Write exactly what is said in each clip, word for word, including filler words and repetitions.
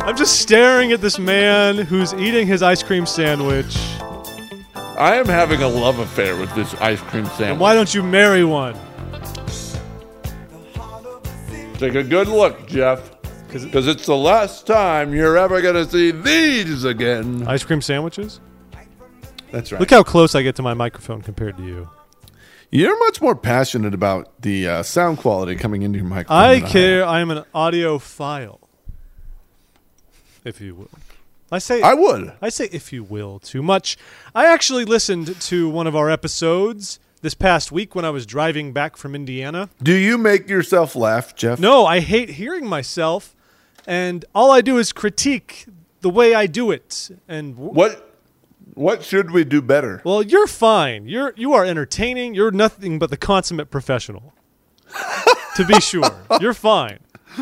I'm just staring at this man who's eating his ice cream sandwich. I am having a love affair with this ice cream sandwich. And why don't you marry one? Take a good look, Jeff. Because it's the last time you're ever going to see these again. Ice cream sandwiches? That's right. Look how close I get to my microphone compared to you. You're much more passionate about the uh, sound quality coming into your microphone. I care. I am an audiophile, if you will. I say I would. I say if you will too much. I actually listened to one of our episodes this past week when I was driving back from Indiana. Do you make yourself laugh, Jeff? No, I hate hearing myself, and all I do is critique the way I do it. And w- What what should we do better? Well, you're fine. You're you are entertaining. You're nothing but the consummate professional. To be sure. You're fine.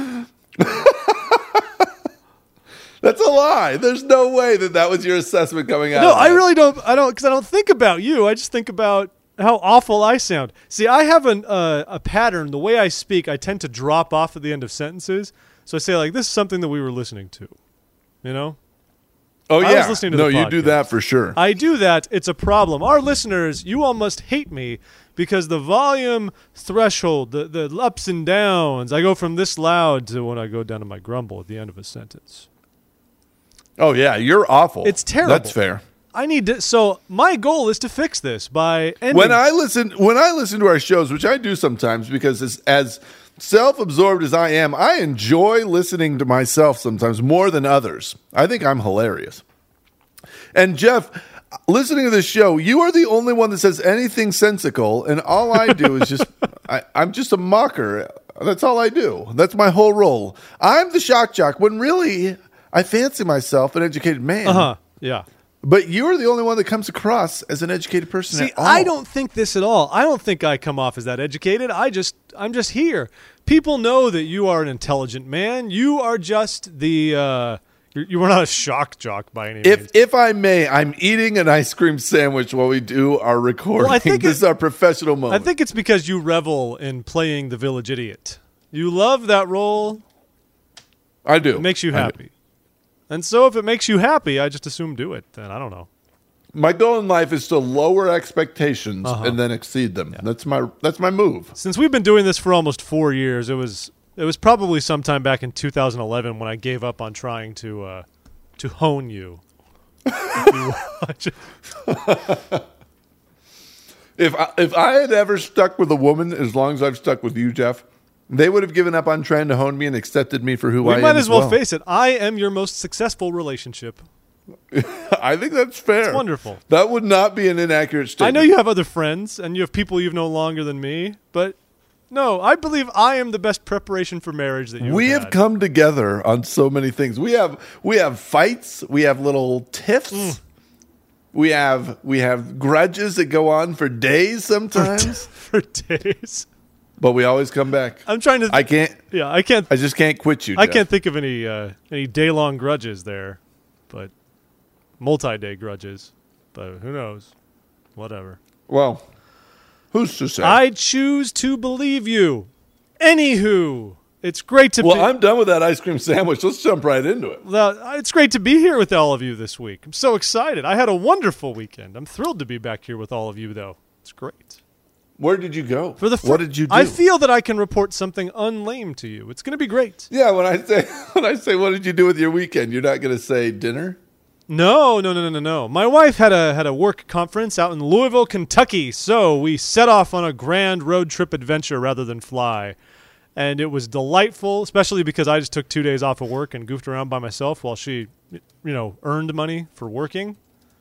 That's a lie. There's no way that that was your assessment coming out. No, of I that. really don't. I don't because I don't think about you. I just think about how awful I sound. See, I have an, uh, a pattern. The way I speak, I tend to drop off at the end of sentences. So I say like, "This is something that we were listening to," you know. Oh I yeah. was listening to no, the you do podcast. that for sure. I do that. It's a problem. Our listeners, you all must hate me because the volume threshold, the the ups and downs. I go from this loud to when I go down to my grumble at the end of a sentence. Oh yeah, you're awful. It's terrible. That's fair. I need to. So my goal is to fix this by ending. When I listen, when I listen to our shows, which I do sometimes, because as, as self-absorbed as I am, I enjoy listening to myself sometimes more than others. I think I'm hilarious. And Jeff, listening to this show, you are the only one that says anything sensical, and all I do is just, I, I'm just a mocker. That's all I do. That's my whole role. I'm the shock jock when really I fancy myself an educated man. Uh huh. Yeah. But you're the only one that comes across as an educated person. See, at all. I don't think this at all. I don't think I come off as that educated. I just, I'm just here. People know that you are an intelligent man. You are just the, uh, you're, you are not a shock jock by any If means. if I may, I'm eating an ice cream sandwich while we do our recording. Well, I think this it- is our professional moment. I think it's because you revel in playing the village idiot. You love that role. I do. It makes you I do. happy. And so if it makes you happy, I just assume do it. Then I don't know. My goal in life is to lower expectations Uh-huh. and then exceed them. That's my that's my move. Since we've been doing this for almost four years, it was it was probably sometime back in two thousand eleven when I gave up on trying to uh, to hone you. You watch it. If I, if I had ever stuck with a woman as long as I've stuck with you, Jeff, they would have given up on trying to hone me and accepted me for who We I am. might as well, well face it. I am your most successful relationship. I think that's fair. It's wonderful. That would not be an inaccurate I statement. know you have other friends and you have people you've known longer than me, but no, I believe I am the best preparation for marriage that you We have have had. come together on so many things. We have we have fights. We have little tiffs. Mm. We have we have grudges that go on for days sometimes, for days. but we always come back. I'm trying to. I can't. yeah, I can't. I just can't quit you. I Jeff. can't think of any uh, any day long grudges there, but multi day grudges. But who knows? Whatever. Well, who's to say? I choose to believe you. Anywho, it's great to well, be. I'm done with that ice cream sandwich. Let's jump right into it. Well, it's great to be here with all of you this week. I'm so excited. I had a wonderful weekend. I'm thrilled to be back here with all of you, though. It's great. Where did you go? For the fir- what did you do? I feel that I can report something unlame to you. It's going to be great. yeah, when I say when I say what did you do with your weekend, you're not going to say dinner. No, no, no, no, no, no. My wife had a had a work conference out in Louisville, Kentucky, so we set off on a grand road trip adventure rather than fly. And it was delightful, especially because I just took two days off of work and goofed around by myself while she, you know, earned money for working.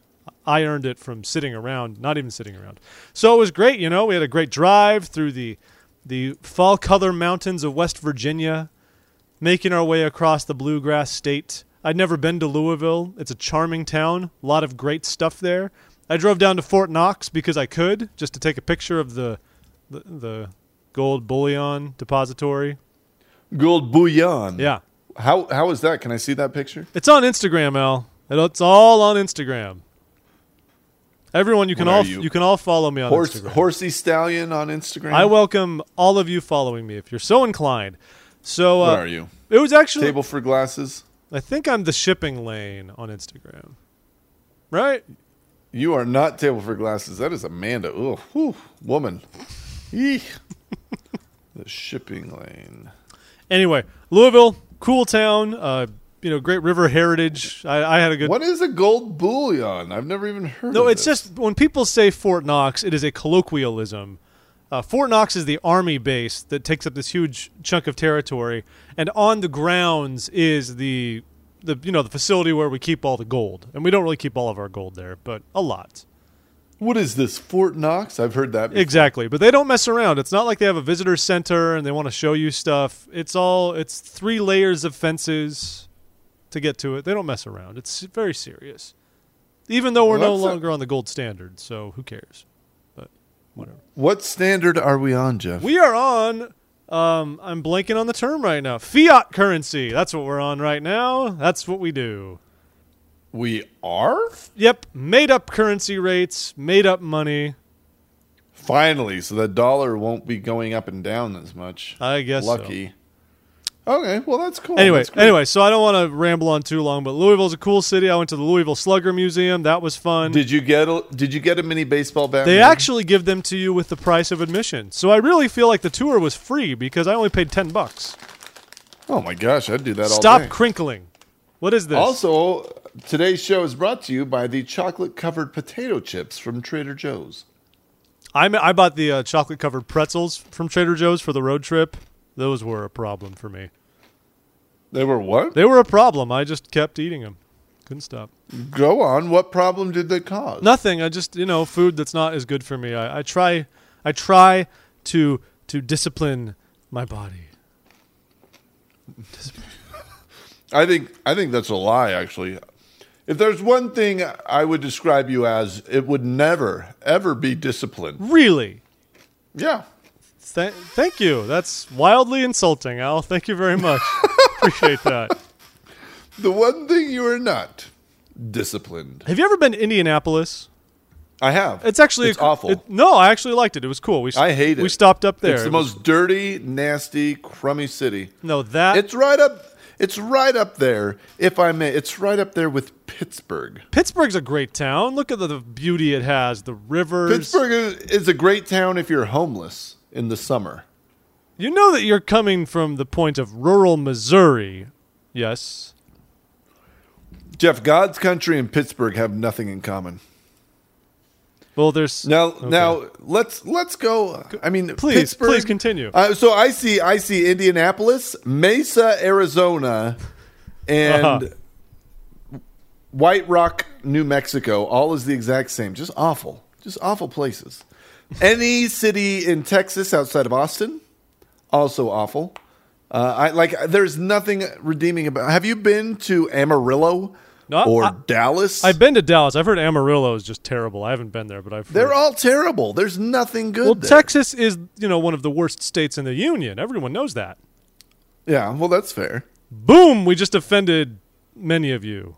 I earned it from sitting around, not even sitting around. So it was great, you know. We had a great drive through the the fall color mountains of West Virginia, making our way across the bluegrass state. I'd never been to Louisville. It's a charming town, a lot of great stuff there. I drove down to Fort Knox because I could, just to take a picture of the the, the gold bullion depository. Gold bullion. Yeah. How how is that? Can I see that picture? It's on Instagram, Al. It's all on Instagram. Everyone, you can What all are you? you can all follow me on Horse Instagram. horsey stallion on Instagram. I welcome all of you following me if you're so inclined. So uh, What are you? It was actually Table for glasses. I think I'm the shipping lane on Instagram. Right? You are not Table for Glasses. That is Amanda. Ooh, whew, woman. Eek. The shipping lane. Anyway, Louisville, cool town. Uh, you know, great river heritage. I, I had a good. What is a gold bullion? I've never even heard No, of it's this. just when people say Fort Knox, it is a colloquialism. Uh, Fort Knox is the army base that takes up this huge chunk of territory, and on the grounds is the the you know the facility where we keep all the gold. And we don't really keep all of our gold there, but a lot. What is this, Fort Knox? I've heard that before. Exactly, but they don't mess around. It's not like they have a visitor center and they want to show you stuff. It's all it's three layers of fences to get to it. They don't mess around. It's very serious. Even though we're Well, no that's a- longer on the gold standard, so who cares? But whatever. What standard are we on, Jeff? We are on um I'm blanking on the term right now. Fiat currency. That's what we're on right now. That's what we do. We are? Yep, made up currency rates, made up money. Finally, so the dollar won't be going up and down as much. I guess so. Lucky. Okay, well, that's cool. Anyway, That's great. anyway, so I don't want to ramble on too long, but Louisville's a cool city. I went to the Louisville Slugger Museum. That was fun. Did you get a, did you get a mini baseball bat? They made? actually give them to you with the price of admission. So I really feel like the tour was free because I only paid ten bucks. Oh my gosh, I'd do that all Stop day. crinkling. What is this? Also, today's show is brought to you by the chocolate-covered potato chips from Trader Joe's. I I bought the uh, chocolate-covered pretzels from Trader Joe's for the road trip. Those were a problem for me. They were what? They were a problem. I just kept eating them. Couldn't stop. Go on. What problem did they cause? Nothing. I just, you know, food that's not as good for me. I, I try I try to to discipline my body. Discipline. I think I think that's a lie, actually. If there's one thing I would describe you as, it would never, ever be disciplined. Really? Yeah. Th- thank you. That's wildly insulting, Al. Thank you very much. Appreciate that. The one thing you are not, disciplined. Have you ever been to Indianapolis? I have. It's actually it's a, awful. It, no, I actually liked it. It was cool. We, I hate it. We stopped up there. It's the It was- most dirty, nasty, crummy city. No, that It's right up. It's right up there, if I may. It's right up there with Pittsburgh. Pittsburgh's a great town. Look at the, the beauty it has. The rivers. Pittsburgh is, is a great town if you're homeless in the summer. You know that you're coming from the point of rural Missouri. Yes. Jeff, God's country and Pittsburgh have nothing in common. Well, there's Now, okay. now let's let's go. I mean, Please, Pittsburgh, please continue. Uh, so I see, I see Indianapolis, Mesa, Arizona, and Uh-huh. White Rock, New Mexico. All is the exact same. Just awful, just awful places. Any city in Texas outside of Austin, also awful. Uh, I like. There's nothing redeeming about. Have you been to Amarillo No, or I- Dallas? I've been to Dallas. I've heard Amarillo is just terrible. I haven't been there, but I've heard. They're all terrible. There's nothing good well, there. Texas is, you know, one of the worst states in the union. Everyone knows that. Yeah, well, that's fair. Boom, we just offended many of you.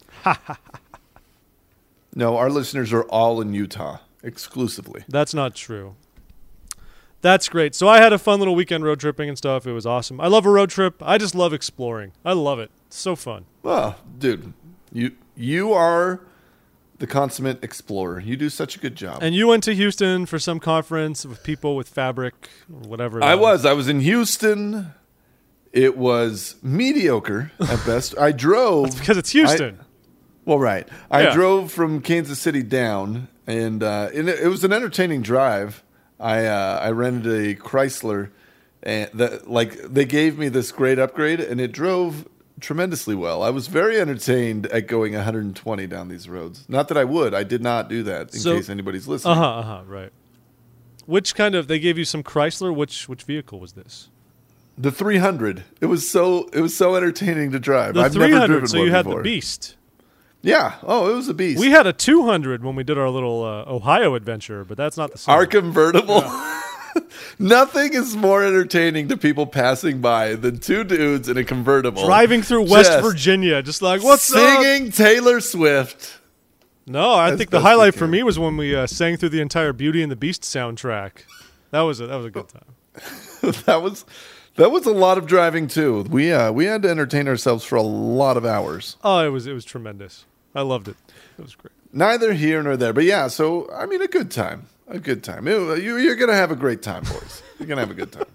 No, our listeners are all in Utah exclusively. That's not true. That's great. So I had a fun little weekend road tripping and stuff. It was awesome. I love a road trip. I just love exploring. I love it. It's so fun. Well, dude, you you are the consummate explorer. You do such a good job. And you went to Houston for some conference with people with Fabric or whatever. I that was. I was in Houston. It was mediocre at best. I drove because it's Houston. I- well, right. I Yeah. drove from Kansas City down, and, uh, and it, it was an entertaining drive. I uh, I rented a Chrysler, and that like they gave me this great upgrade, and it drove tremendously well. I was very entertained at going one hundred twenty down these roads. Not that I would. I did not do that in So- case anybody's listening. Uh huh. Uh huh. Right. Which kind of? They gave you some Chrysler. Which which vehicle was this? The three hundred. It was so it was so entertaining to drive. The I've three never hundred. driven So one you had before. the Beast. Yeah. Oh, it was a beast. We had a two hundred when we did our little uh, Ohio adventure, but that's not the same. Our convertible. Nothing is more entertaining to people passing by than two dudes in a convertible Driving through West Just Virginia, just like what's up? singing Taylor Swift. No, I As think the best we highlight for can. me was when we uh, sang through the entire Beauty and the Beast soundtrack. That was a that was a good time. that was that was a lot of driving too. We uh, we had to entertain ourselves for a lot of hours. Oh, it was it was tremendous. I loved it. It was great. Neither here nor there, but yeah. So I mean, a good time, a good time. It- you, you're gonna have a great time, boys. You're gonna have a good time.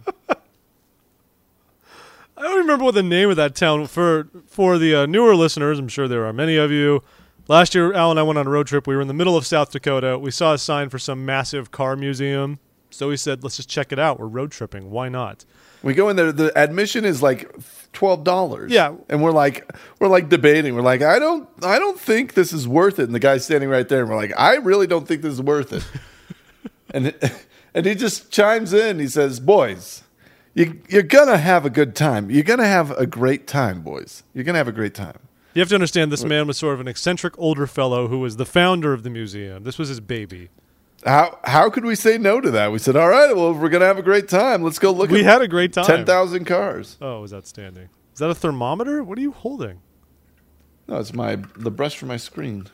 I don't remember what the name of that town for for the uh, newer listeners. I'm sure there are many of you. Last year, Al and I went on a road trip. We were in the middle of South Dakota. We saw a sign for some massive car museum. So we said, let's just check it out. We're road tripping. Why not? We go in there. The admission is like twelve dollars. Yeah. and we're like, we're like debating. We're like, I don't, I don't think this is worth it. And the guy's standing right there, and we're like, I really don't think this is worth it. and and he just chimes in. He says, "Boys, you, you're gonna have a good time. You're gonna have a great time, boys. You're gonna have a great time." You have to understand this man was sort of an eccentric older fellow who was the founder of the museum. This was his baby. How how could we say no to that? We said, all right, well, if we're gonna have a great time, let's go look. We at had a great time. ten thousand cars. Oh, it was outstanding. Is that a thermometer? What are you holding? No, it's my the brush for my screen.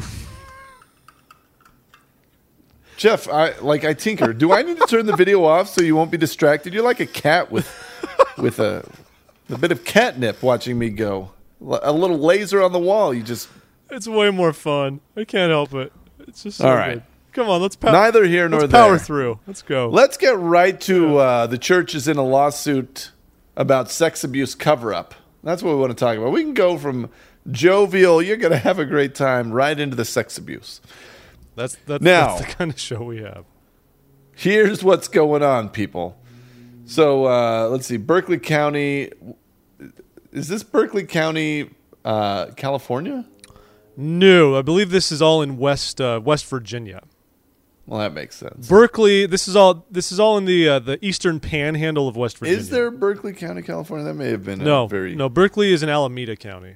Jeff, I like I tinker. Do I need to turn the video off so you won't be distracted? You're like a cat with with a a bit of catnip watching me go. A little laser on the wall. You just It's way more fun. I can't help it. It's just so All right. good. Come on, let's power. Neither here nor let's power there. through. Let's go. Let's get right to uh, the church is in a lawsuit about sex abuse cover-up. That's what we want to talk about. We can go from jovial, you're going to have a great time, right into the sex abuse. That's that's, Now- that's the kind of show we have. Here's what's going on, people. So uh, let's see. Berkeley County. Is this Berkeley County, uh, California? No, I believe this is all in West uh, West Virginia. Well, that makes sense. Berkeley. This is all. This is all in the uh, the eastern panhandle of West Virginia. Is there Berkeley County, California? That may have been No, a very no. Berkeley is in Alameda County.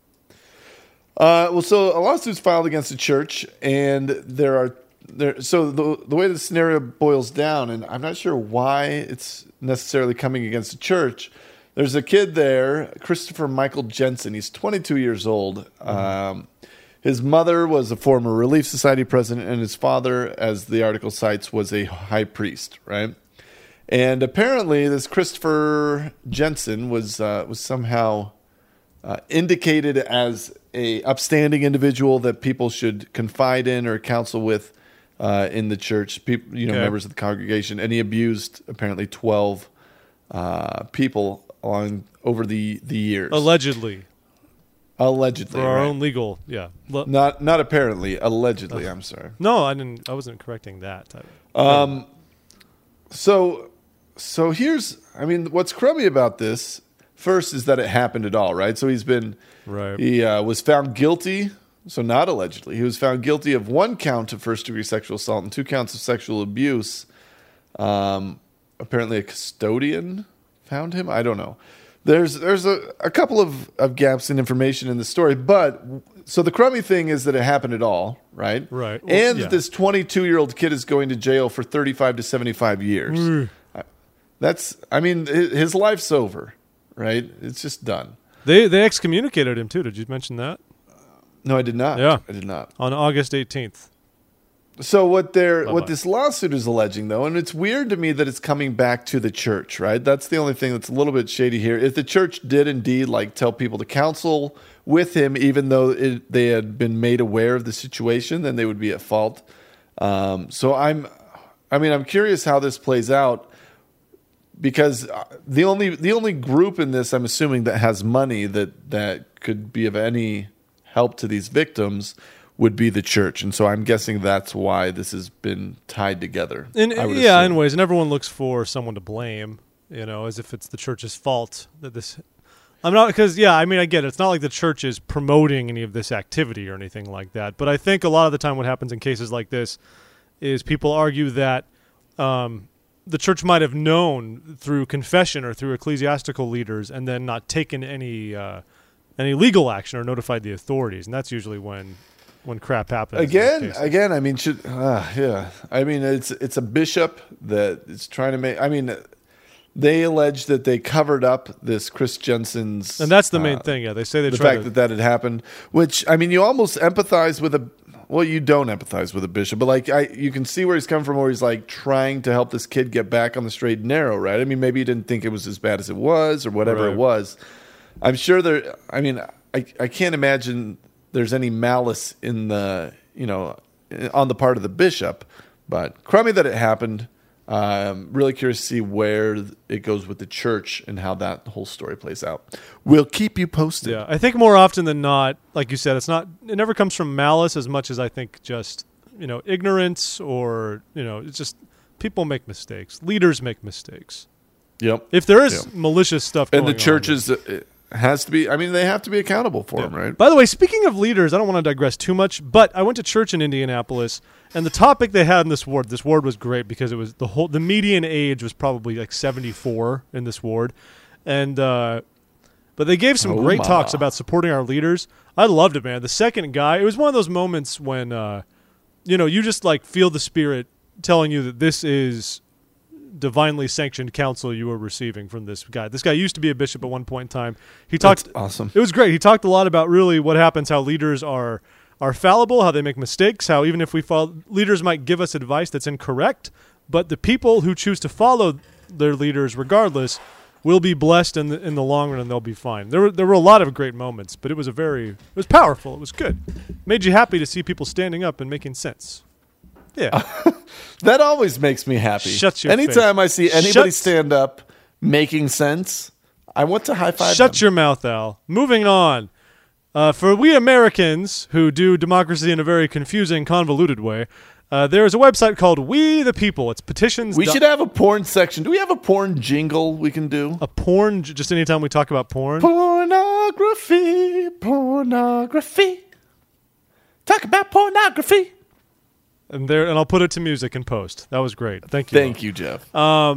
Uh, well, so a lawsuit's filed against the church, and there are there. So the the way the scenario boils down, and I'm not sure why it's necessarily coming against the church. There's a kid there, Christopher Michael Jensen. He's twenty-two years old. Mm-hmm. Um, his mother was a former Relief Society president, and his father, as the article cites, was a high priest. Right, and apparently, this Christopher Jensen was uh, was somehow uh, indicated as a upstanding individual that people should confide in or counsel with uh, in the church. People, you know, Okay. members of the congregation, and he abused apparently twelve uh, people along over the the years. Allegedly, Allegedly, for our right. own legal. Yeah. Le- Not not apparently. Allegedly, I'm sorry. no, I didn't. I wasn't correcting that. I- Um, so so here's, I mean, what's crummy about this first is that it happened at all, right? So he's been Right. He uh, was found guilty. So not allegedly, he was found guilty of one count of first degree sexual assault and two counts of sexual abuse. Um, apparently, a custodian found him. I don't know. There's there's a, a couple of, of gaps in information in the story, but so the crummy thing is that it happened at all, right? Right. Well, And yeah. that this twenty-two year old kid is going to jail for thirty-five to seventy-five years. Mm. That's, I mean, hi- his life's over, right? It's just done. They they excommunicated him too. Did you mention that? No, I did not. Yeah. I did not. On August eighteenth. So what they're Bye-bye. what this lawsuit is alleging, though, and it's weird to me that it's coming back to the church, right? That's the only thing that's a little bit shady here. If the church did indeed like tell people to counsel with him, even though it, they had been made aware of the situation, then they would be at fault. Um, so I'm, I mean, I'm curious how this plays out, because the only the only group in this, I'm assuming, that has money that that could be of any help to these victims would be the church, and so I'm guessing that's why this has been tied together. And I would yeah, assume. in ways, and everyone looks for someone to blame, you know, as if it's the church's fault that this. I'm not because yeah, I mean, I get it. It's not like the church is promoting any of this activity or anything like that. But I think a lot of the time, what happens in cases like this is people argue that um, the church might have known through confession or through ecclesiastical leaders, and then not taken any uh, any legal action or notified the authorities, and that's usually when. When crap happens in Again, these cases. again. I mean, should uh, yeah. I mean, it's it's a bishop that is trying to make. I mean, they allege that they covered up this Chris Jensen's, and that's the main uh, thing. Yeah, they say they the try fact to. that that had happened. Which, I mean, you almost empathize with a well, you don't empathize with a bishop, but like I, you can see where he's coming from, where he's like trying to help this kid get back on the straight and narrow, right? I mean, maybe he didn't think it was as bad as it was, or whatever Right. it was. I'm sure there. I mean, I I can't imagine there's any malice in the you know on the part of the bishop, but crummy that it happened. Um, really curious to see where it goes with the church and how that whole story plays out. We'll keep you posted. Yeah, I think more often than not, like you said, it's not. It never comes from malice as much as I think just you know ignorance or you know it's just people make mistakes. Leaders make mistakes. Yep. If there is Yep. malicious stuff, And going the churches uh, has to be. I mean, they have to be accountable for on, them, right? By the way, speaking of leaders, I don't want to digress too much, but I went to church in Indianapolis, and the topic they had in this ward, this ward was great because it was the whole. The median age was probably like seventy-four in this ward, and uh, but they gave some Oh, great ma. talks about supporting our leaders. I loved it, man. The second guy, it was one of those moments when uh, you know you just like feel the Spirit telling you that this is divinely sanctioned counsel you were receiving from this guy. This guy used to be a bishop at one point in time. He talked That's awesome. It was great. He talked a lot about really what happens, how leaders are are fallible, how they make mistakes, how even if we follow, leaders might give us advice that's incorrect, but the people who choose to follow their leaders regardless will be blessed in the in the long run, and they'll be fine. There were there were a lot of great moments, but it was a very it was powerful. It was good. Made you happy to see people standing up and making sense. Yeah. That always makes me happy. Shut your Anytime face. I see anybody Shut- stand up making sense, I want to high five Shut them. your mouth, Al. Moving on. Uh, for we Americans who do democracy in a very confusing, convoluted way, uh, there is a website called We the People. It's petitions. We should have a porn section. Do we have a porn jingle we can do? a porn. j- Just anytime we talk about porn. Pornography, pornography. Talk about pornography. And there, and I'll put it to music and post. That was great. Thank you. Thank you, Jeff.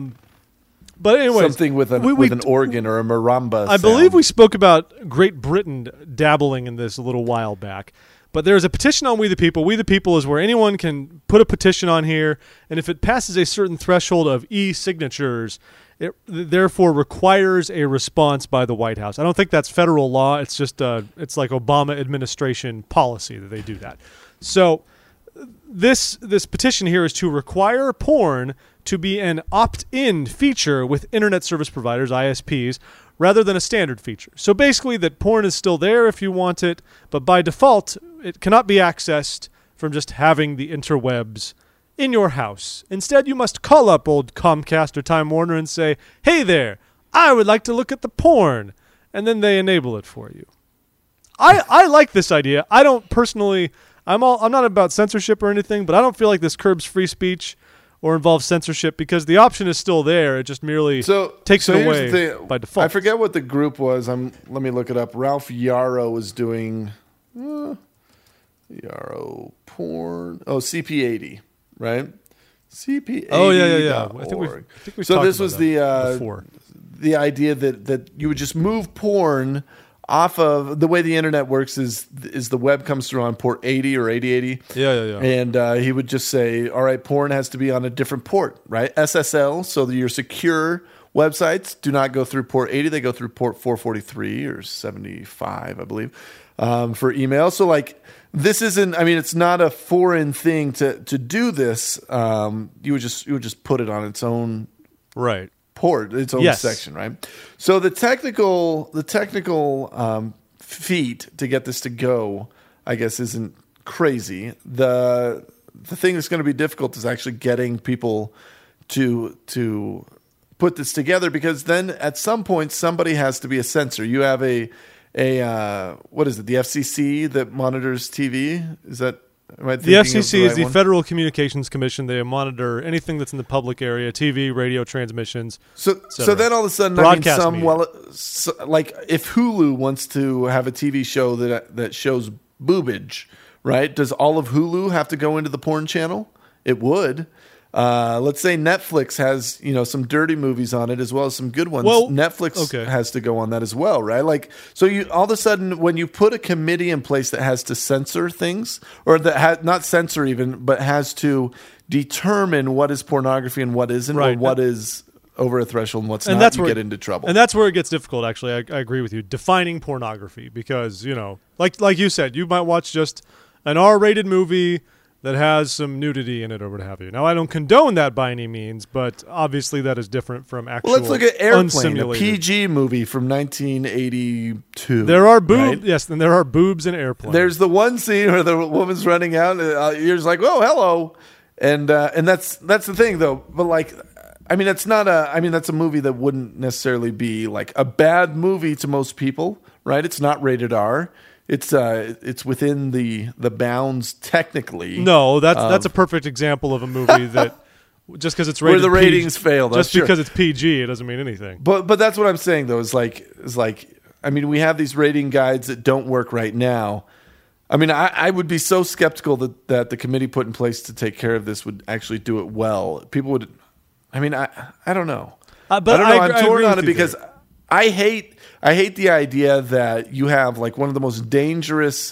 But anyway, Something with an we, we, with an organ or a marimba. I sound. believe we spoke about Great Britain dabbling in this a little while back. But there's a petition on We the People. We the People is where anyone can put a petition on here, and if it passes a certain threshold of e-signatures, it therefore requires a response by the White House. I don't think that's federal law. It's just uh, it's like Obama administration policy that they do that. So this this petition here is to require porn to be an opt-in feature with internet service providers, I S Ps, rather than a standard feature. So basically that porn is still there if you want it, but by default, it cannot be accessed from just having the interwebs in your house. Instead, you must call up old Comcast or Time Warner and say, "Hey there, I would like to look at the porn," and then they enable it for you. I, I like this idea. I don't personally... I'm all I'm not about censorship or anything, but I don't feel like this curbs free speech or involves censorship because the option is still there. It just merely So takes so it here's away the thing. by default. I forget what the group was. I'm. Let me look it up. Ralph Yarrow was doing. Uh, Yarrow porn. Oh, C P eighty, right? C P eighty. Oh, yeah, yeah, yeah. I think we've- I think we've So talked this about was that the uh, before. the idea that that you would just move porn off of the way the internet works is is the web comes through on port eighty or eighty eighty. Yeah, yeah, yeah. And uh, he would just say, all right, porn has to be on a different port, right? S S L, so that your secure websites do not go through port eighty. They go through port four forty-three or seventy-five, I believe, um, for email. So, like, this isn't, I mean, it's not a foreign thing to to do this. Um, you would just you would just put it on its own Right. port, its own Yes. section, right? So the technical, the technical um, feat to get this to go, I guess, isn't crazy. the The thing that's going to be difficult is actually getting people to to put this together, because then at some point somebody has to be a censor. You have a a uh, what is it? The F C C that monitors T V. Is that am I The F thinking C of C the is right the one? Federal Communications Commission. They monitor anything that's in the public area, T V, radio transmissions. So, cetera. so then all of a sudden, I mean, Broadcast some media. well, so, like if Hulu wants to have a T V show that that shows boobage, right? Does all of Hulu have to go into the porn channel? It would. Uh, let's say Netflix has, you know, some dirty movies on it as well as some good ones. Well, Netflix okay. has to go on that as well, right? Like, so you all of a sudden when you put a committee in place that has to censor things, or that ha- not censor even, but has to determine what is pornography and what isn't, Right. or what is over a threshold and what's And not, that's you where get into trouble. And that's where it gets difficult. Actually, I, I agree with you. Defining pornography, because you know, like like you said, you might watch just an R-rated movie that has some nudity in it or what have you. Now, I don't condone that by any means, but obviously that is different from actual Well, let's look at Airplane, a unsimulated. P G movie from nineteen eighty-two. There are boobs, right? yes, and there are boobs in Airplane. There's the one scene where the woman's running out, and uh, you're just like, "Oh, hello," and uh, and that's that's the thing, though. But like, I mean, that's not a. I mean, that's a movie that wouldn't necessarily be like a bad movie to most people, right? It's not rated R. It's uh, it's within the the bounds technically. No, that's of, that's a perfect example of a movie that just because it's where rated the ratings P G, fail. just sure. because it's P G, it doesn't mean anything. But but that's what I'm saying though. Is like is like I mean, we have these rating guides that don't work right now. I mean, I, I would be so skeptical that, that the committee put in place to take care of this would actually do it well. People would. I mean, I I don't know. Uh, but I don't know. I, I'm I torn agree on with it you because there. I hate I hate the idea that you have like one of the most dangerous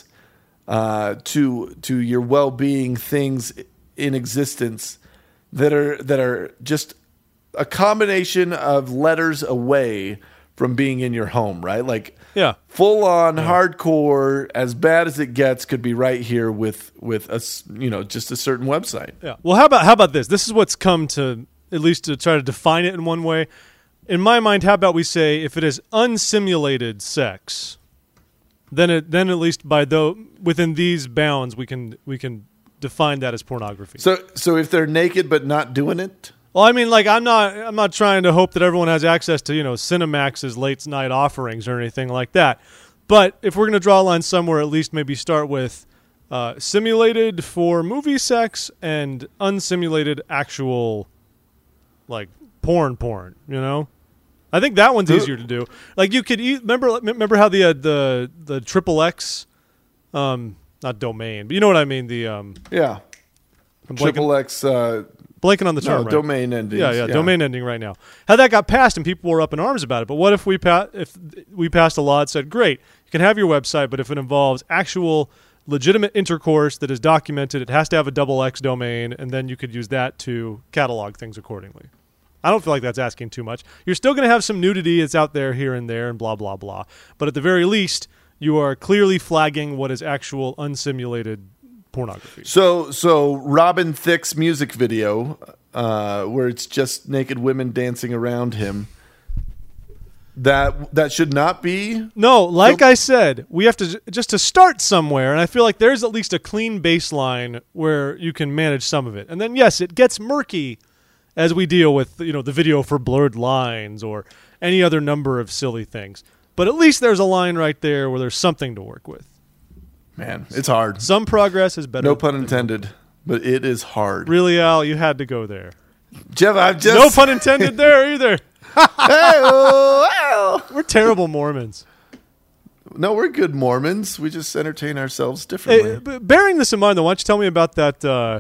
uh, to to your well-being things in existence that are that are just a combination of letters away from being in your home, right? Like Yeah. full on hardcore, as bad as it gets, could be right here with with a s- you know just a certain website. Yeah. Well, how about how about this? This is what's come to at least to try to define it in one way. In my mind, how about we say if it is unsimulated sex, then it then at least by though within these bounds we can we can define that as pornography. So so if they're naked but not doing it. Well, I mean, like I'm not I'm not trying to hope that everyone has access to, you know, Cinemax's late night offerings or anything like that. But if we're going to draw a line somewhere, at least maybe start with uh, simulated for movie sex and unsimulated actual like porn porn, you know? I think that one's easier to do. Like you could e- remember remember how the uh, the the triple X um not domain, but you know what I mean, the um Yeah. I'm blanking, Triple X uh blanking on the term, no, right? domain endings. Yeah, yeah, domain ending right now. How that got passed and people were up in arms about it. But what if we pa- if we passed a law that said, great, you can have your website, but if it involves actual legitimate intercourse that is documented, it has to have a double X domain, and then you could use that to catalog things accordingly. I don't feel like that's asking too much. You're still going to have some nudity that's out there here and there and blah, blah, blah. But at the very least, you are clearly flagging what is actual unsimulated pornography. So, so Robin Thicke's music video, uh, where it's just naked women dancing around him, that that should not be. No, like So- I said, we have to just to start somewhere, and I feel like there's at least a clean baseline where you can manage some of it, and then yes, it gets murky as we deal with, you know, the video for blurred lines or any other number of silly things. But at least there's a line right there where there's something to work with. Man, it's hard. Some progress is better. No pun intended, but it is hard. Really, Al, you had to go there. Jeff, I've just No pun intended there either. Hey-oh, We're terrible Mormons. no, we're good Mormons. We just entertain ourselves Hey, differently. b- bearing this in mind, though, why don't you tell me about that uh,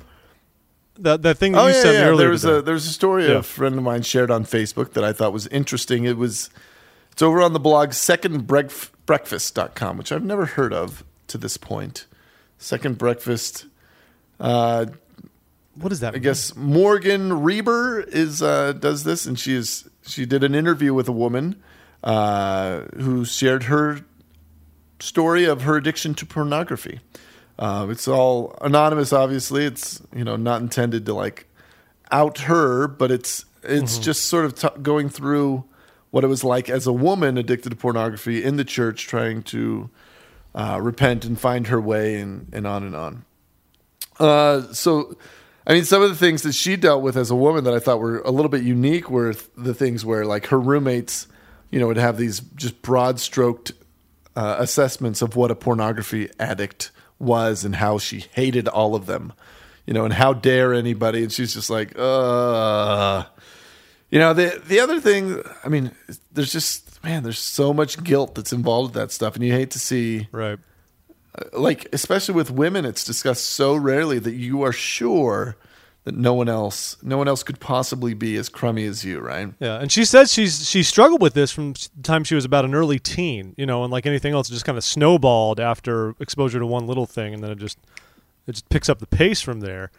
that that thing that Oh you yeah, sent me yeah. earlier There was today? a there was a story Yeah. a friend of mine shared on Facebook that I thought was interesting. It was it's over on the blog second breakfast dot com, which I've never heard of to this point. Second Breakfast. Uh, What does that I mean? guess Morgan Reber is uh, does this, and she is she did an interview with a woman uh, who shared her story of her addiction to pornography. Uh, it's all anonymous, obviously. It's you know not intended to like out her, but it's it's Mm-hmm. just sort of t- going through what it was like as a woman addicted to pornography in the church, trying to uh, repent and find her way, and, and on and on. Uh, so, I mean, some of the things that she dealt with as a woman that I thought were a little bit unique were th- the things where, like, her roommates, you know, would have these just broad-stroked uh, assessments of what a pornography addict was and how she hated all of them, you know, and how dare anybody. And she's just like, uh, you know, the the other thing, I mean, there's just, man, there's so much guilt that's involved with that stuff. And you hate to see, Right. like, especially with women, it's discussed so rarely that you are sure that no one else, no one else could possibly be as crummy as you, right? Yeah, and she says she's she struggled with this from the time she was about an early teen, you know, and like anything else, it just kind of snowballed after exposure to one little thing, and then it just it just picks up the pace from there.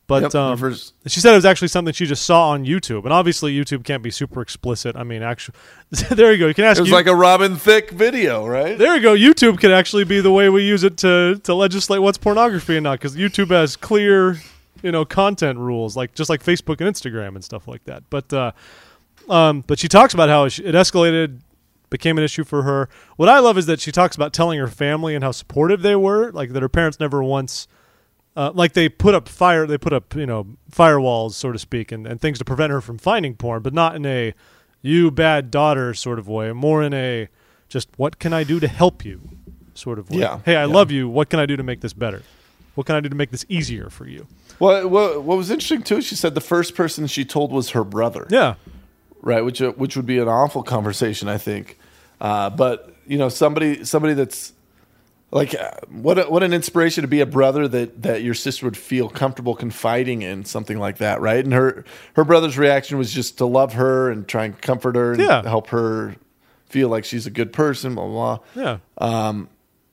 But Yep, um, her first- she said it was actually something she just saw on YouTube, and obviously YouTube can't be super explicit. I mean, actually, there you go. You can ask. It was you- like a Robin Thicke video, right? There you go. YouTube can actually be the way we use it to to legislate what's pornography and not, because YouTube has clear, you know, content rules, like just like Facebook and Instagram and stuff like that. But uh, um, but she talks about how it escalated, became an issue for her. What I love is that she talks about telling her family and how supportive they were, like that her parents never once. Uh, like they put up fire, they put up you know firewalls, so to speak, and, and things to prevent her from finding porn, but not in a "you bad daughter" sort of way, more in a just "what can I do to help you" sort of way. Yeah, Hey, I yeah. love you. What can I do to make this better? What can I do to make this easier for you? Well, what, what was interesting too, she said the first person she told was her brother. Yeah, Right, which uh, which would be an awful conversation, I think. Uh, but you know, somebody somebody that's like uh, what a, what an inspiration to be a brother that, that your sister would feel comfortable confiding in, something like that, right? And her her brother's reaction was just to love her and try and comfort her and Yeah. help her feel like she's a good person, blah blah. blah. yeah, Um,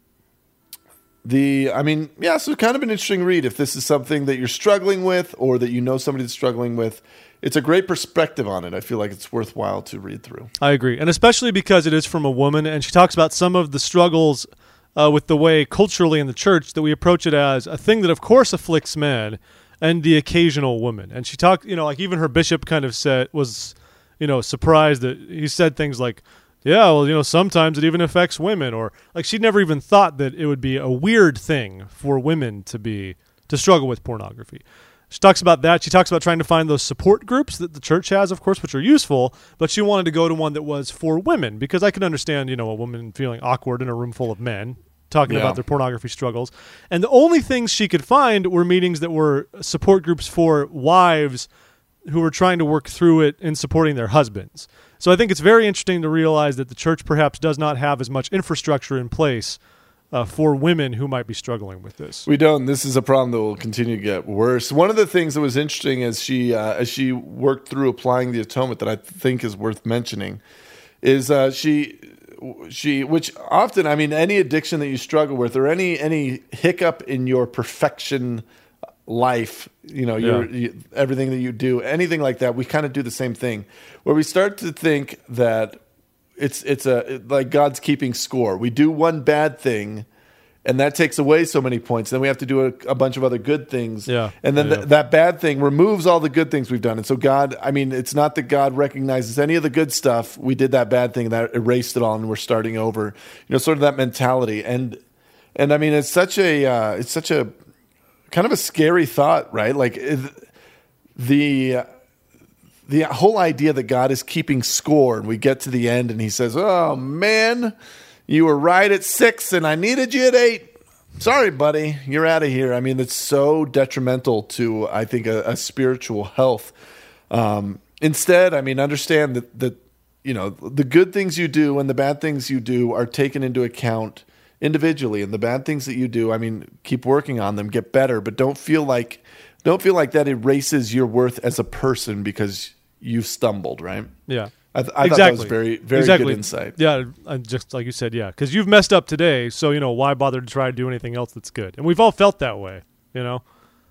the I mean, yeah, so kind of an interesting read. If this is something that you're struggling with, or that you know somebody that's struggling with, it's a great perspective on it. I feel like it's worthwhile to read through. I agree, and especially because it is from a woman, and she talks about some of the struggles uh, with the way culturally in the church that we approach it as a thing that, of course, afflicts men and the occasional woman. And she talked, you know, like even her bishop kind of said was, you know, surprised that he said things like, "Yeah, well, you know, sometimes it even affects women," or like she'd never even thought that it would be a weird thing for women to be to struggle with pornography. She talks about that. She talks about trying to find those support groups that the church has, of course, which are useful, but she wanted to go to one that was for women, because I can understand, you know, a woman feeling awkward in a room full of men talking Yeah. about their pornography struggles. And the only things she could find were meetings that were support groups for wives who were trying to work through it in supporting their husbands. So I think it's very interesting to realize that the church perhaps does not have as much infrastructure in place uh, for women who might be struggling with this. We don't. This is a problem that will continue to get worse. One of the things that was interesting as she uh, as she worked through applying the atonement that I think is worth mentioning is uh, she she which often, I mean, any addiction that you struggle with, or any any hiccup in your perfection life, you know, your Yeah. you, everything that you do, anything like that, we kind of do the same thing, where we start to think that it's it's a like God's keeping score. We do one bad thing, and that takes away so many points. Then we have to do a, a bunch of other good things. Yeah. And then Yeah. th- that bad thing removes all the good things we've done. And so God, I mean, it's not that God recognizes any of the good stuff. We did that bad thing, that erased it all, and we're starting over. You know, sort of that mentality. And and I mean, it's such a uh, it's such a kind of a scary thought, right? Like it- the the whole idea that God is keeping score, and we get to the end and he says, "Oh man, you were right at six and I needed you at eight. Sorry, buddy, you're out of here." I mean, it's so detrimental to, I think, a, a spiritual health. Um, instead, I mean, understand that, that, you know, the good things you do and the bad things you do are taken into account individually, and the bad things that you do, I mean, keep working on them, get better, but don't feel like, don't feel like that erases your worth as a person because you stumbled, right? Yeah. I, th- I exactly. thought that was very, very exactly. good insight. Yeah, uh, just like you said, yeah. Because you've messed up today, so, you know, why bother to try to do anything else that's good? And we've all felt that way, you know?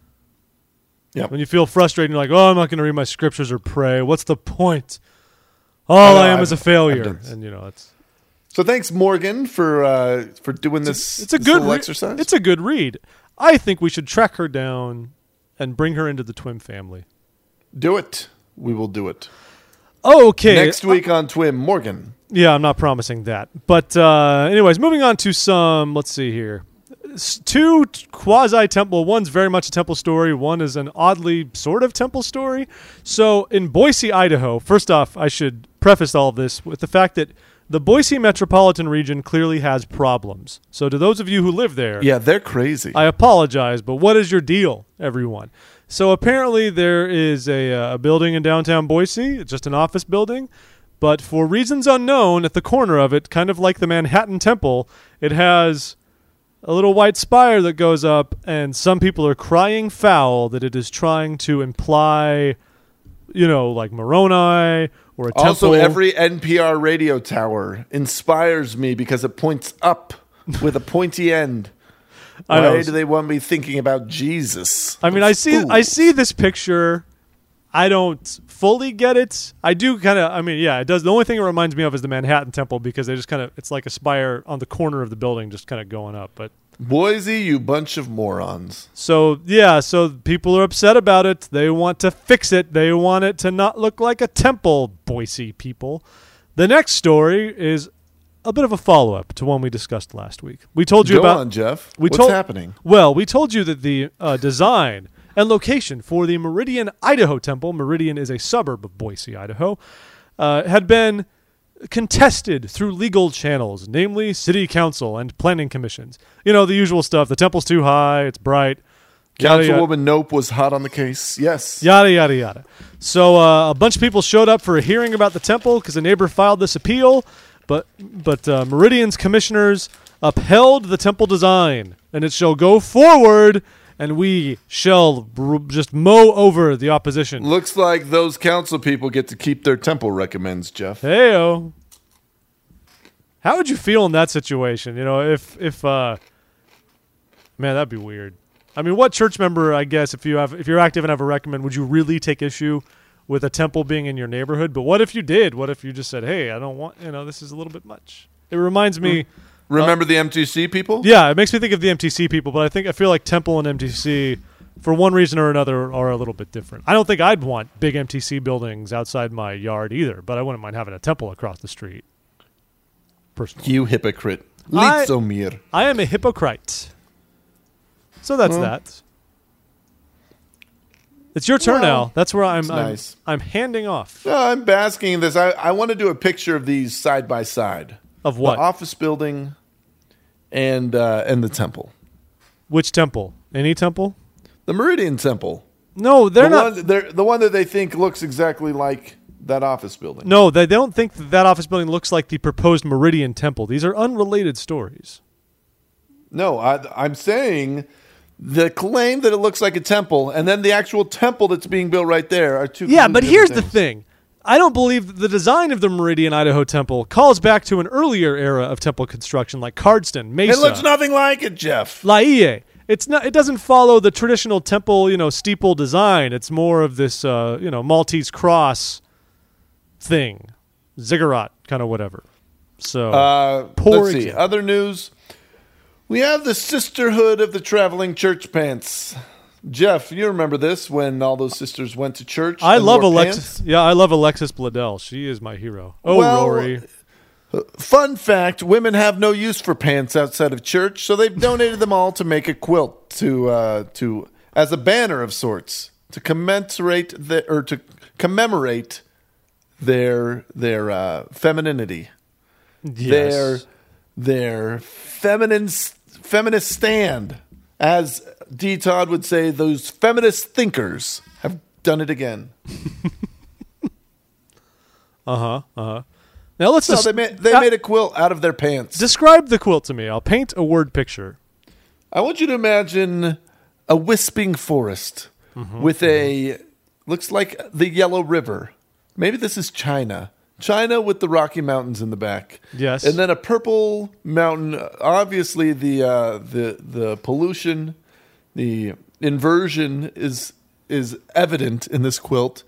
Yeah. When you feel frustrated, you're like, oh, I'm not going to read my scriptures or pray. What's the point? All I, I know, am I've- is a I've failure. done- And, you know, it's... So thanks, Morgan, for uh, for doing this. It's a this good little re- exercise. It's a good read. I think we should track her down and bring her into the Twim family. Do it. We will do it Okay. next week on Twim. Morgan. Yeah, I'm not promising that. But uh, anyways, moving on to some, let's see here. S- Two quasi-temple. One's very much a temple story. One is an oddly sort of temple story. So in Boise, Idaho, first off, I should preface all of this with the fact that the Boise metropolitan region clearly has problems. So to those of you who live there, Yeah, they're crazy. I apologize, but what is your deal, everyone? So apparently there is a, uh, a building in downtown Boise, it's just an office building, but for reasons unknown, at the corner of it, kind of like the Manhattan Temple, it has a little white spire that goes up, and some people are crying foul that it is trying to imply, you know, like Moroni or a temple. Also, every N P R radio tower inspires me because it points up with a pointy end. I Why know. do they want me thinking about Jesus? I mean, Those I see, I fools. see this picture. I don't fully get it. I do kind of. I mean, yeah, it does. The only thing it reminds me of is the Manhattan Temple because they just kind of. It's like a spire on the corner of the building, just kind of going up. But Boise, you bunch of morons. so yeah, so people are upset about it. They want to fix it. They want it to not look like a temple. Boise people. The next story is a bit of a follow up to one we discussed last week. We told you Go about. on, Jeff. We What's told, happening? Well, we told you that the uh, design and location for the Meridian, Idaho Temple, Meridian is a suburb of Boise, Idaho, uh, had been contested through legal channels, namely city council and planning commissions. You know, the usual stuff. The temple's too high, it's bright. Yada, yada, Councilwoman Nope was hot on the case. Yes. yada, yada, yada. So uh, a bunch of people showed up for a hearing about the temple because a neighbor filed this appeal, but, but uh, Meridian's commissioners upheld the temple design, and it shall go forward, and we shall r- just mow over the opposition. Looks like those council people get to keep their temple recommends, Jeff. Heyo. How would you feel in that situation? You know, if if uh, man, that'd be weird. I mean, what church member, I guess, if you have if you're active and have a recommend, would you really take issue with a temple being in your neighborhood? But what if you did? What if you just said, "Hey, I don't want, you know, this is a little bit much." It reminds me. Remember the M T C people? Yeah, it makes me think of the M T C people, but I think I feel like Temple and M T C, for one reason or another, are a little bit different. I don't think I'd want big M T C buildings outside my yard either, but I wouldn't mind having a temple across the street. Personally, You hypocrite. I- Litzomir. I am a hypocrite. So that's Well. that. It's your turn Well, now. That's where I'm. it's I'm, nice. I'm handing off. No, I'm basking in this. I, I want to do a picture of these side by side. Of what? The office building and uh, and the temple. Which temple? Any temple? The Meridian Temple. No, they're the not. One, they're, the one that they think looks exactly like that office building. No, they don't think that, that office building looks like the proposed Meridian Temple. These are unrelated stories. No, I, I'm saying the claim that it looks like a temple and then the actual temple that's being built right there are two Yeah, completely but here's the different things. thing. I don't believe that the design of the Meridian Idaho Temple calls back to an earlier era of temple construction like Cardston, Mesa, It looks nothing like it, Jeff. Laie. It's not. It doesn't follow the traditional temple, you know, steeple design. It's more of this, uh, you know, Maltese cross thing, ziggurat kind of whatever. So Uh, Poor let's see. example. Other news. We have the Sisterhood of the Traveling Church Pants. Jeff, you remember this when all those sisters went to church? I and love wore Alexis. pants? Yeah, I love Alexis Bledel. She is my hero. Oh, Well, Rory. Fun fact, women have no use for pants outside of church, so they've donated them all to make a quilt to uh, to as a banner of sorts to commensurate the, or to commemorate their their uh, femininity, their Yes. their feminine feminist stand. As D. Todd would say, those feminist thinkers have done it again. Uh huh. Uh huh. Now let's So just they made they uh, made a quilt out of their pants. describe the quilt to me. I'll paint a word picture. I want you to imagine a wisping forest Mm-hmm. with a looks like the Yellow River. Maybe this is China. China with the Rocky Mountains in the back. Yes. And then a purple mountain. Obviously the uh, the the pollution, the inversion is is evident in this quilt.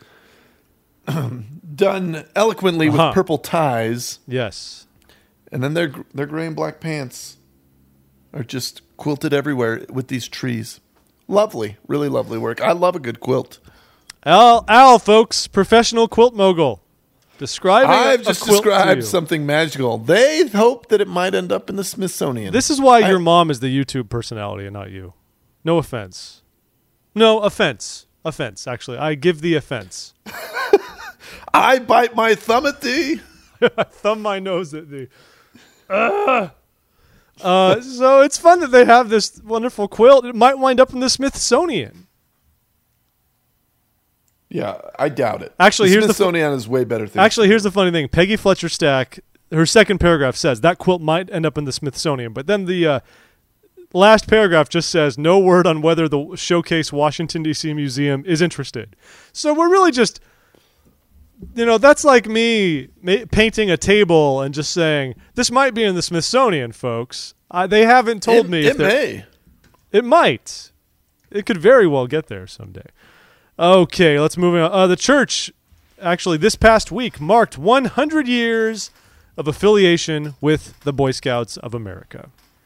Done eloquently Uh-huh. with purple ties. Yes. And then their their gray and black pants are just quilted everywhere with these trees. Lovely, really lovely work. I love a good quilt. Al, Al, folks, professional quilt mogul. Describing a- I've a just quilt to described you. something magical. They hope that it might end up in the Smithsonian. This is why I- your mom is the YouTube personality and not you. No offense. No offense. Offense, actually. I give the offense. I bite my thumb at thee. I thumb my nose at the. Uh, uh, so it's fun that they have this wonderful quilt. It might wind up in the Smithsonian. Yeah, I doubt it. Actually, the here's the fu- Smithsonian is way better thing. Actually, here's the funny thing. Peggy Fletcher Stack, her second paragraph says that quilt might end up in the Smithsonian, but then the uh, last paragraph just says no word on whether the Showcase Washington, D C Museum is interested. So we're really just, you know, that's like me ma- painting a table and just saying, this might be in the Smithsonian, folks. Uh, they haven't told it, me. It if they're- may. It might. It could very well get there someday. Okay, let's move on. Uh, the church, actually, this past week marked one hundred years of affiliation with the Boy Scouts of America.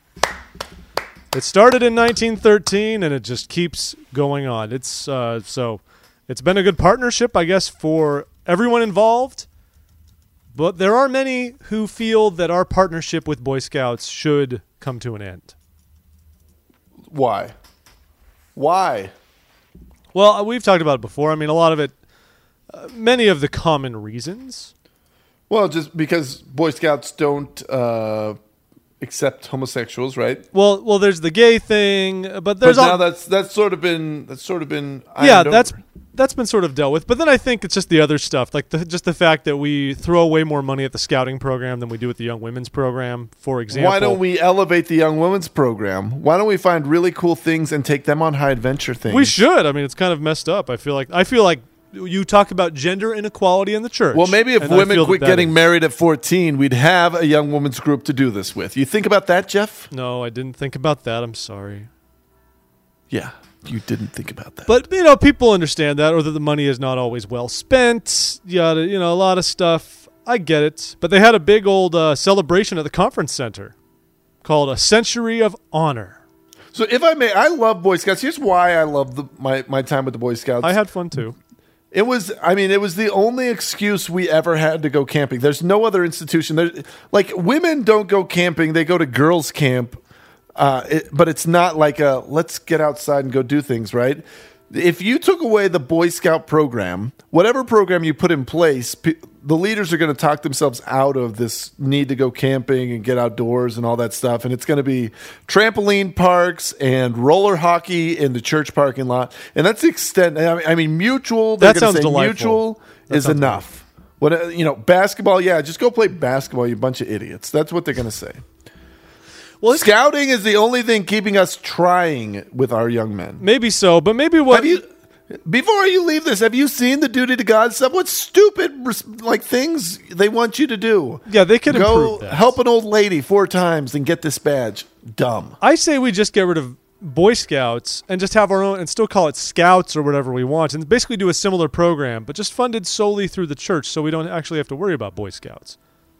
It started in nineteen thirteen, and it just keeps going on. It's uh, so it's been a good partnership, I guess, for everyone involved. But there are many who feel that our partnership with Boy Scouts should come to an end. Why? Why? Well, we've talked about it before. I mean, a lot of it, uh, many of the common reasons. Well, just because Boy Scouts don't uh, accept homosexuals, right? Well, well, there's the gay thing, but But there's now all, that's that's sort of been that's sort of been yeah, ironed that's over. that's been sort of dealt with. But then I think it's just the other stuff, like the, just the fact that we throw away more money at the scouting program than we do at the young women's program, for example. Why don't we elevate the young women's program? Why don't we find really cool things and take them on high adventure things? We should. I mean, it's kind of messed up. I feel like I feel like you talk about gender inequality in the church. Well, maybe if and I women feel that quit that getting is- married at fourteen, we'd have a young women's group to do this with. You think about that, Jeff? No, I didn't think about that. I'm sorry. Yeah, you didn't think about that. But, you know, people understand that, or that the money is not always well spent. Yada, you know, a lot of stuff. I get it. But they had a big old uh, celebration at the conference center called A Century of Honor. So if I may, I love Boy Scouts. Here's why I love the, my, my time with the Boy Scouts. I had fun, too. It was, I mean, it was the only excuse we ever had to go camping. There's no other institution. There's, like, women don't go camping. They go to girls' camp. Uh, it, but it's not like a, let's get outside and go do things, right? If you took away the Boy Scout program, whatever program you put in place, pe- the leaders are going to talk themselves out of this need to go camping and get outdoors and all that stuff. And it's going to be trampoline parks and roller hockey in the church parking lot. And that's the extent. I mean, I mean mutual. That they're gonna sounds say delightful. Mutual That is sounds enough. What uh, you know, basketball. Yeah, just go play basketball. You bunch of idiots. That's what they're going to say. Well, it's- Scouting is the only thing keeping us trying with our young men. Maybe so, but maybe what... Have you, before you leave this, have you seen the duty to God stuff? What stupid res- like things they want you to do? Yeah, they could Go improve that. help an old lady four times and get this badge. Dumb. I say we just get rid of Boy Scouts and just have our own, and still call it Scouts or whatever we want, and basically do a similar program, but just funded solely through the church, so we don't actually have to worry about Boy Scouts.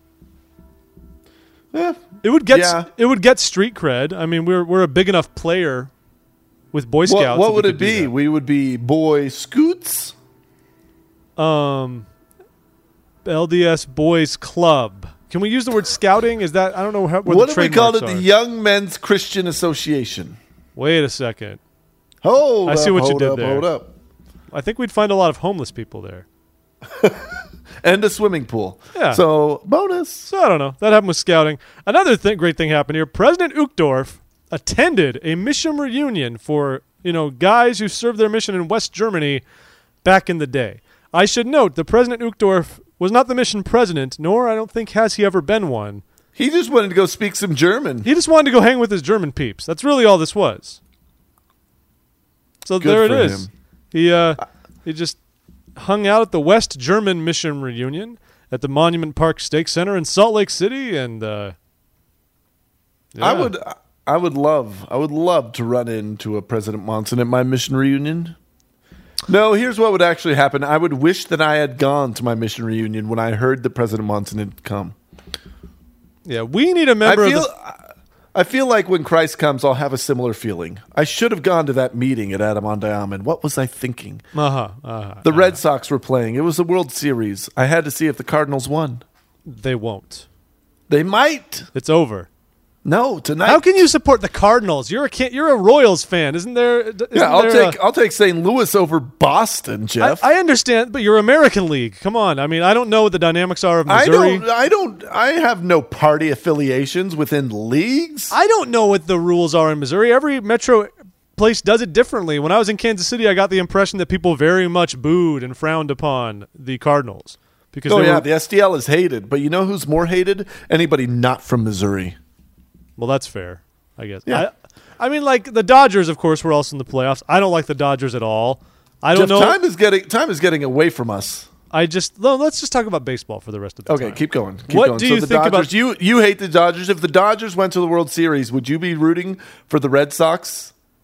Eh, It would get Yeah. it would get street cred. I mean, we're we're a big enough player with Boy what Scouts. what that we would could it do be? that. We would be Boy Scouts. Um, L D S Boys Club. Can we use the word scouting? Is that I don't know how, where What the if we called it trademarks the are. Young Men's Christian Association? Wait a second. Hold I up, see what you hold did up, there. hold up. I think we'd find a lot of homeless people there. And a swimming pool. Yeah. So, bonus. So I don't know. That happened with scouting. Another th- great thing happened here. President Uchtdorf attended a mission reunion for, you know, guys who served their mission in West Germany back in the day. I should note the President Uchtdorf was not the mission president, nor I don't think has he ever been one. He just wanted to go speak some German. He just wanted to go hang with his German peeps. That's really all this was. So Good there it for is. him. He uh, he just hung out at the West German mission reunion at the Monument Park Stake Center in Salt Lake City, and uh, I yeah. would I would love I would love to run into a President Monson at my mission reunion. No, here's what would actually happen. I would wish that I had gone to my mission reunion when I heard that President Monson had come. Yeah, we need a member I feel of the. I feel like when Christ comes, I'll have a similar feeling. I should have gone to that meeting at Adirondack. What was I thinking? Uh-huh, uh-huh, The uh-huh. Red Sox were playing. It was the World Series. I had to see if the Cardinals won. They won't. They might. It's over. No, tonight. How can you support the Cardinals? You're a can- you're a Royals fan, isn't there? Isn't Yeah, I'll there take a- I'll take Saint Louis over Boston, I, Jeff. I understand, but you're American League. Come on. I mean, I don't know what the dynamics are of I Missouri. don't. I don't. I have no party affiliations within leagues. I don't know what the rules are in Missouri. Every metro place does it differently. When I was in Kansas City, I got the impression that people very much booed and frowned upon the Cardinals because Oh they yeah, were, the S D L is hated, but you know who's more hated? Anybody not from Missouri. well, that's fair, I guess. Yeah. I, I mean, like the Dodgers, of course, were also in the playoffs. I don't like the Dodgers at all. I don't Jeff, know. time is getting time is getting away from us. I just no, let's just talk about baseball for the rest of the Okay, time. keep going. Keep What going. do so you the think about- Dodgers, you you hate the Dodgers. If the Dodgers went to the World Series, would you be rooting for the Red Sox?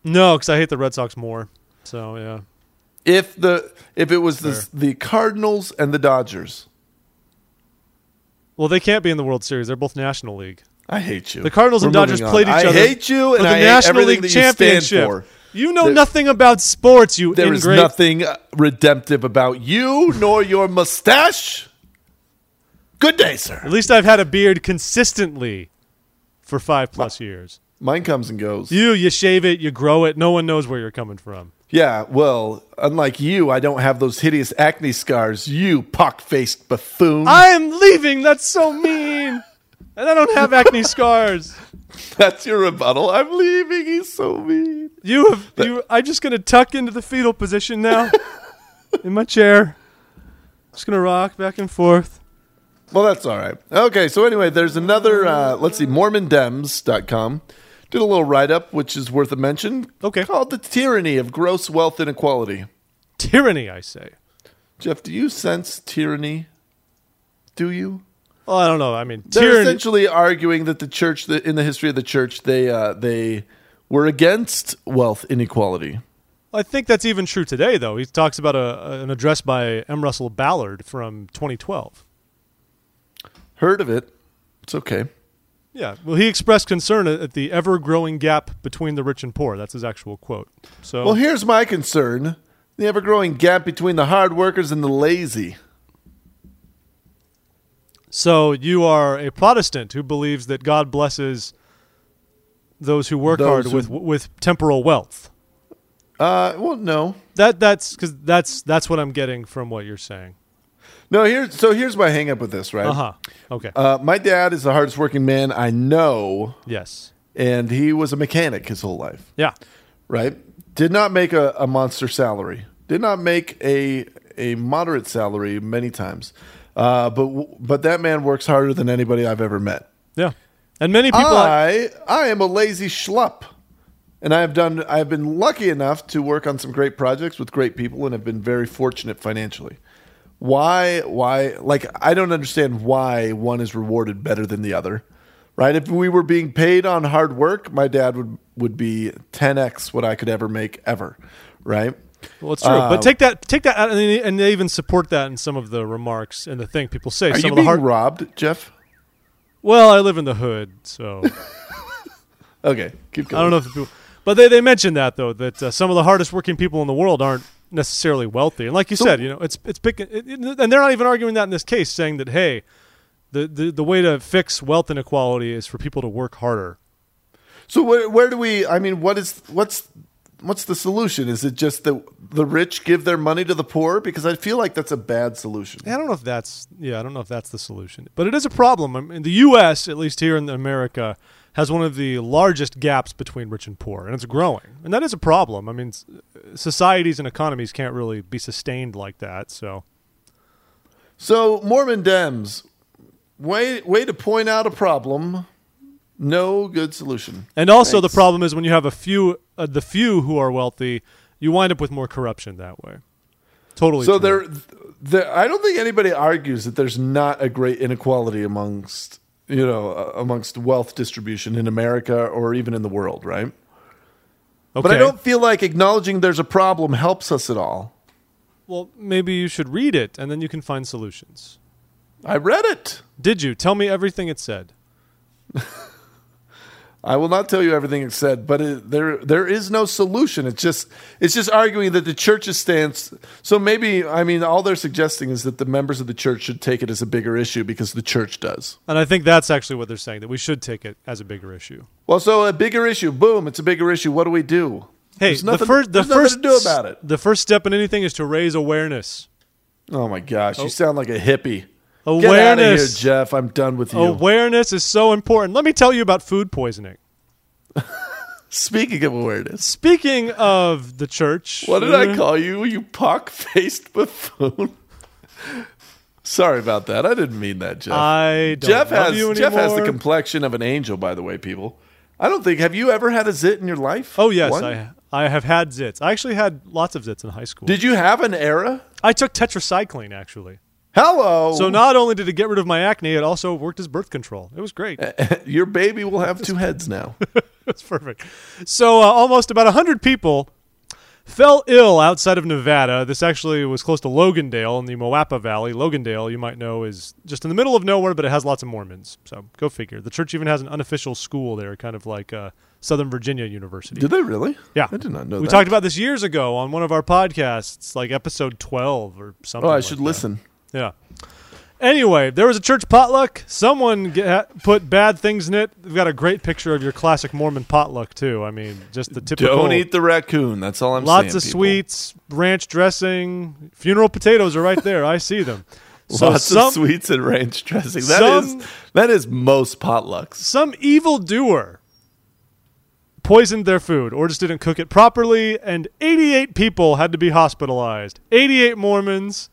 No, because I hate the Red Sox more. So yeah. If the if it was the the Cardinals and the Dodgers. Well, they can't be in the World Series. They're both National League. I hate you. The Cardinals We're and Dodgers moving on. played each I other. I hate you, for and the I National hate everything League that you stand Championship. for. You know There- nothing about sports, you There is ingrate. nothing redemptive about you nor your mustache. Good day, sir. At least I've had a beard consistently for five plus years. Mine comes and goes. You, you shave it, you grow it. No one knows where you're coming from. Yeah, well, unlike you, I don't have those hideous acne scars. You pock-faced buffoon. I am leaving. That's so mean. And I don't have acne scars. That's your rebuttal. I'm leaving. He's so mean. You have. You. I'm just gonna tuck into the fetal position now, in my chair. Just gonna rock back and forth. Well, that's all right. Okay, so anyway, there's another, uh, let's see, Mormon Dems dot com did a little write-up, which is worth a mention, Okay. called The Tyranny of Gross Wealth Inequality. Tyranny, I say. Jeff, do you sense tyranny? Do you? Well, I don't know. I mean, They're tyranny. essentially arguing that the church, that in the history of the church, they uh, they were against wealth inequality. I think that's even true today, though. He talks about a, an address by M. Russell Ballard from twenty twelve. Heard of it. It's okay. Yeah. Well, he expressed concern at the ever-growing gap between the rich and poor. That's his actual quote. So, Well, here's my concern. The ever-growing gap between the hard workers and the lazy. so you are a Protestant who believes that God blesses those who work Those hard who- with with temporal wealth. Uh, well, no. That that's because that's that's what I'm getting from what you're saying. No, here, so here's my hang up with this, right? Uh huh. Okay. Uh, my dad is the hardest working man I know, yes. and he was a mechanic his whole life, Yeah. right? Did not make a, a monster salary. Did not make a a moderate salary many times. Uh, but but that man works harder than anybody I've ever met. Yeah. And many people. I I am a lazy schlup, and I have done. I've been lucky enough to work on some great projects with great people, and have been very fortunate financially. Why? Why? Like I don't understand why one is rewarded better than the other, right? If we were being paid on hard work, my dad would would be ten x what I could ever make ever, right? Well, it's true, Uh, but take that, take that, out, and they, and they even support that in some of the remarks and the thing people say. Are some you of the being hard. robbed, Jeff? Well, I live in the hood, so Okay, keep going. I don't know if the people, but they they mentioned that though that uh, some of the hardest working people in the world aren't necessarily wealthy, and like you So- said, you know, it's it's pick, it, it, and they're not even arguing that in this case, saying that hey, the, the the way to fix wealth inequality is for people to work harder. So where where do we? I mean, what is what's what's the solution? Is it just that the rich give their money to the poor? Because I feel like that's a bad solution. I don't know if that's yeah, I don't know if that's the solution, but it is a problem. I mean, the U S, at least here in America, has one of the largest gaps between rich and poor, and it's growing, and that is a problem. I mean, s- societies and economies can't really be sustained like that. So So Mormon Dems, way way to point out a problem. No good solution. And also, Thanks. the problem is when you have a few, uh, the few who are wealthy, you wind up with more corruption that way. Totally. So true. there, there, I don't think anybody argues that there's not a great inequality amongst you know uh, amongst wealth distribution in America or even in the world, right? Okay. But I don't feel like acknowledging there's a problem helps us at all. Well, maybe you should read it, and then you can find solutions. I read it. Did you? Tell me everything it said. I will not tell you everything it said, but it, there there is no solution. It's just it's just arguing that the church's stance. So maybe I mean all they're suggesting is that the members of the church should take it as a bigger issue because the church does. And I think that's actually what they're saying, that we should take it as a bigger issue. Well, so a bigger issue. Boom! It's a bigger issue. What do we do? Hey, There's nothing, the first, the there's nothing first to do about it. The first step in anything is to raise awareness. Oh my gosh, you sound like a hippie. Awareness. Get out of here, Jeff. I'm done with you. Awareness is so important. Let me tell you about food poisoning. Speaking of awareness, Speaking of the church, what did uh, I call you? You pock-faced buffoon. Sorry about that. I didn't mean that, Jeff. I don't Jeff love has you Jeff has the anymore. complexion of an angel, by the way, people. I don't think. Have you ever had a zit in your life? Oh yes, One? I I have had zits. I actually had lots of zits in high school. Did you have an era? I took tetracycline actually. Hello. So not only did it get rid of my acne, it also worked as birth control. It was great. Your baby will have two heads now. That's perfect. So uh, almost about one hundred people fell ill outside of Nevada. This actually was close to Logandale in the Moapa Valley. Logandale, you might know, is just in the middle of nowhere, but it has lots of Mormons. So go figure. The church even has an unofficial school there, kind of like uh, Southern Virginia University. Did they really? Yeah. I did not know we that. talked about this years ago on one of our podcasts, like episode twelve or something Oh, I like should that. listen. Yeah. Anyway, there was a church potluck. Someone get, put bad things in it. They've got a great picture of your classic Mormon potluck, too. I mean, just the typical. Don't eat the raccoon. That's all I'm lots saying. of people. sweets, ranch dressing, funeral potatoes are right there. I see them. So Lots some, of sweets and ranch dressing. That some- is that is most potlucks. Some evildoer poisoned their food or just didn't cook it properly, and eighty-eight people had to be hospitalized. eighty-eight Mormons.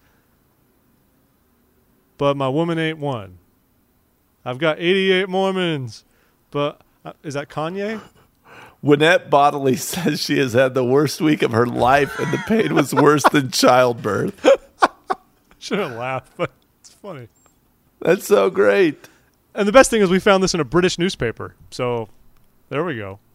But my woman ain't one. I've got eighty-eight Mormons. But uh, is that Kanye? Winnette Bodily says she has had the worst week of her life, and the pain was worse than childbirth. Shouldn't laugh, but it's funny. That's so great. And the best thing is we found this in a British newspaper. So there we go.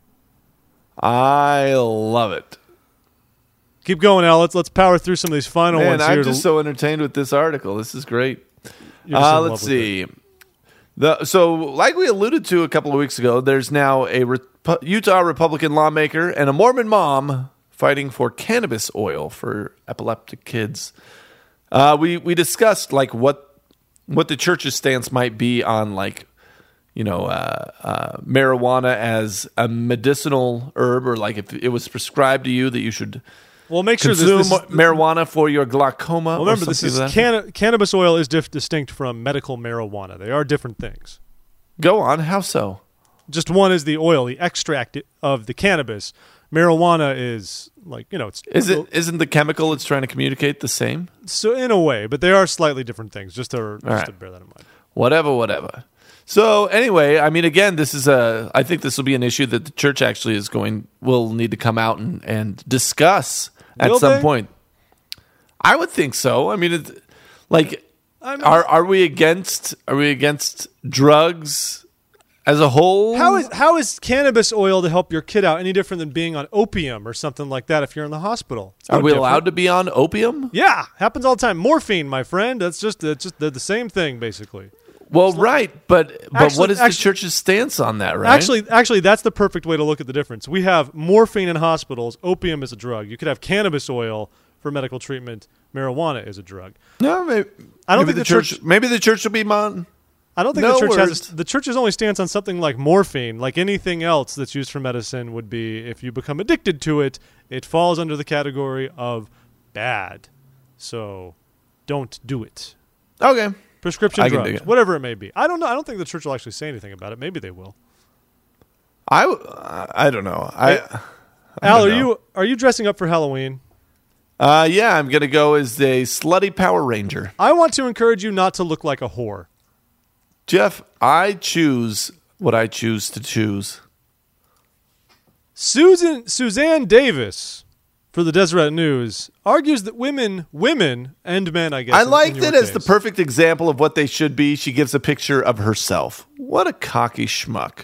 I love it. Keep going, Al. Let's, let's power through some of these final Man, ones I'm here. just to, so entertained with this article. This is great. you're just in Uh, love let's with it. see. The so, like we alluded to a couple of weeks ago, there's now a Re- Utah Republican lawmaker and a Mormon mom fighting for cannabis oil for epileptic kids. Uh, we we discussed like what what the church's stance might be on like you know uh, uh, marijuana as a medicinal herb, or like if it was prescribed to you that you should Well, make sure consume this, this is, marijuana for your glaucoma. Well, or remember, this something is of that. canna- cannabis oil is dif- distinct from medical marijuana. They are different things. Go on. How so? Just one is the oil, the extract of the cannabis. Marijuana is like, you know, it's Is it isn't the chemical it's trying to communicate the same? so in a way, but they are slightly different things. Just to, just right. to bear that in mind. Whatever, whatever. So anyway, I mean, again, this is a. I think this will be an issue that the church actually is going will need to come out and, and discuss at Will some they? point. I would think so. I mean, it, like, I mean- are are we against are we against drugs as a whole? How is how is cannabis oil to help your kid out any different than being on opium or something like that if you're in the hospital? It's no are we different. allowed to be on opium? Yeah, happens all the time. Morphine, my friend. That's just that's just they're the same thing basically. Well, right, but but Actually- what is actually- the church's stance on that? Right? Actually, actually, that's the perfect way to look at the difference. We have morphine in hospitals. Opium is a drug. You could have cannabis oil for medical treatment. Marijuana is a drug. no, maybe, I don't maybe think the the church, church- Maybe the church will be mon. I don't think No the church words. has a, the church's only stance on something like morphine, like anything else that's used for medicine would be. If you become addicted to it, it falls under the category of bad. So, don't do it. Okay. Prescription I can dig drugs, it. whatever it may be. I don't know. I don't think the church will actually say anything about it. Maybe they will. I, w- I don't know. I, Hey, I Al, don't are know. you are you dressing up for Halloween? Uh, yeah, I'm gonna go as a slutty Power Ranger. I want to encourage you not to look like a whore. Jeff, I choose what I choose to choose. Susan Suzanne Davis for the Deseret News argues that women, women and men, I guess. I in- liked in your it as the case. perfect example of what they should be. She gives a picture of herself. What a cocky schmuck.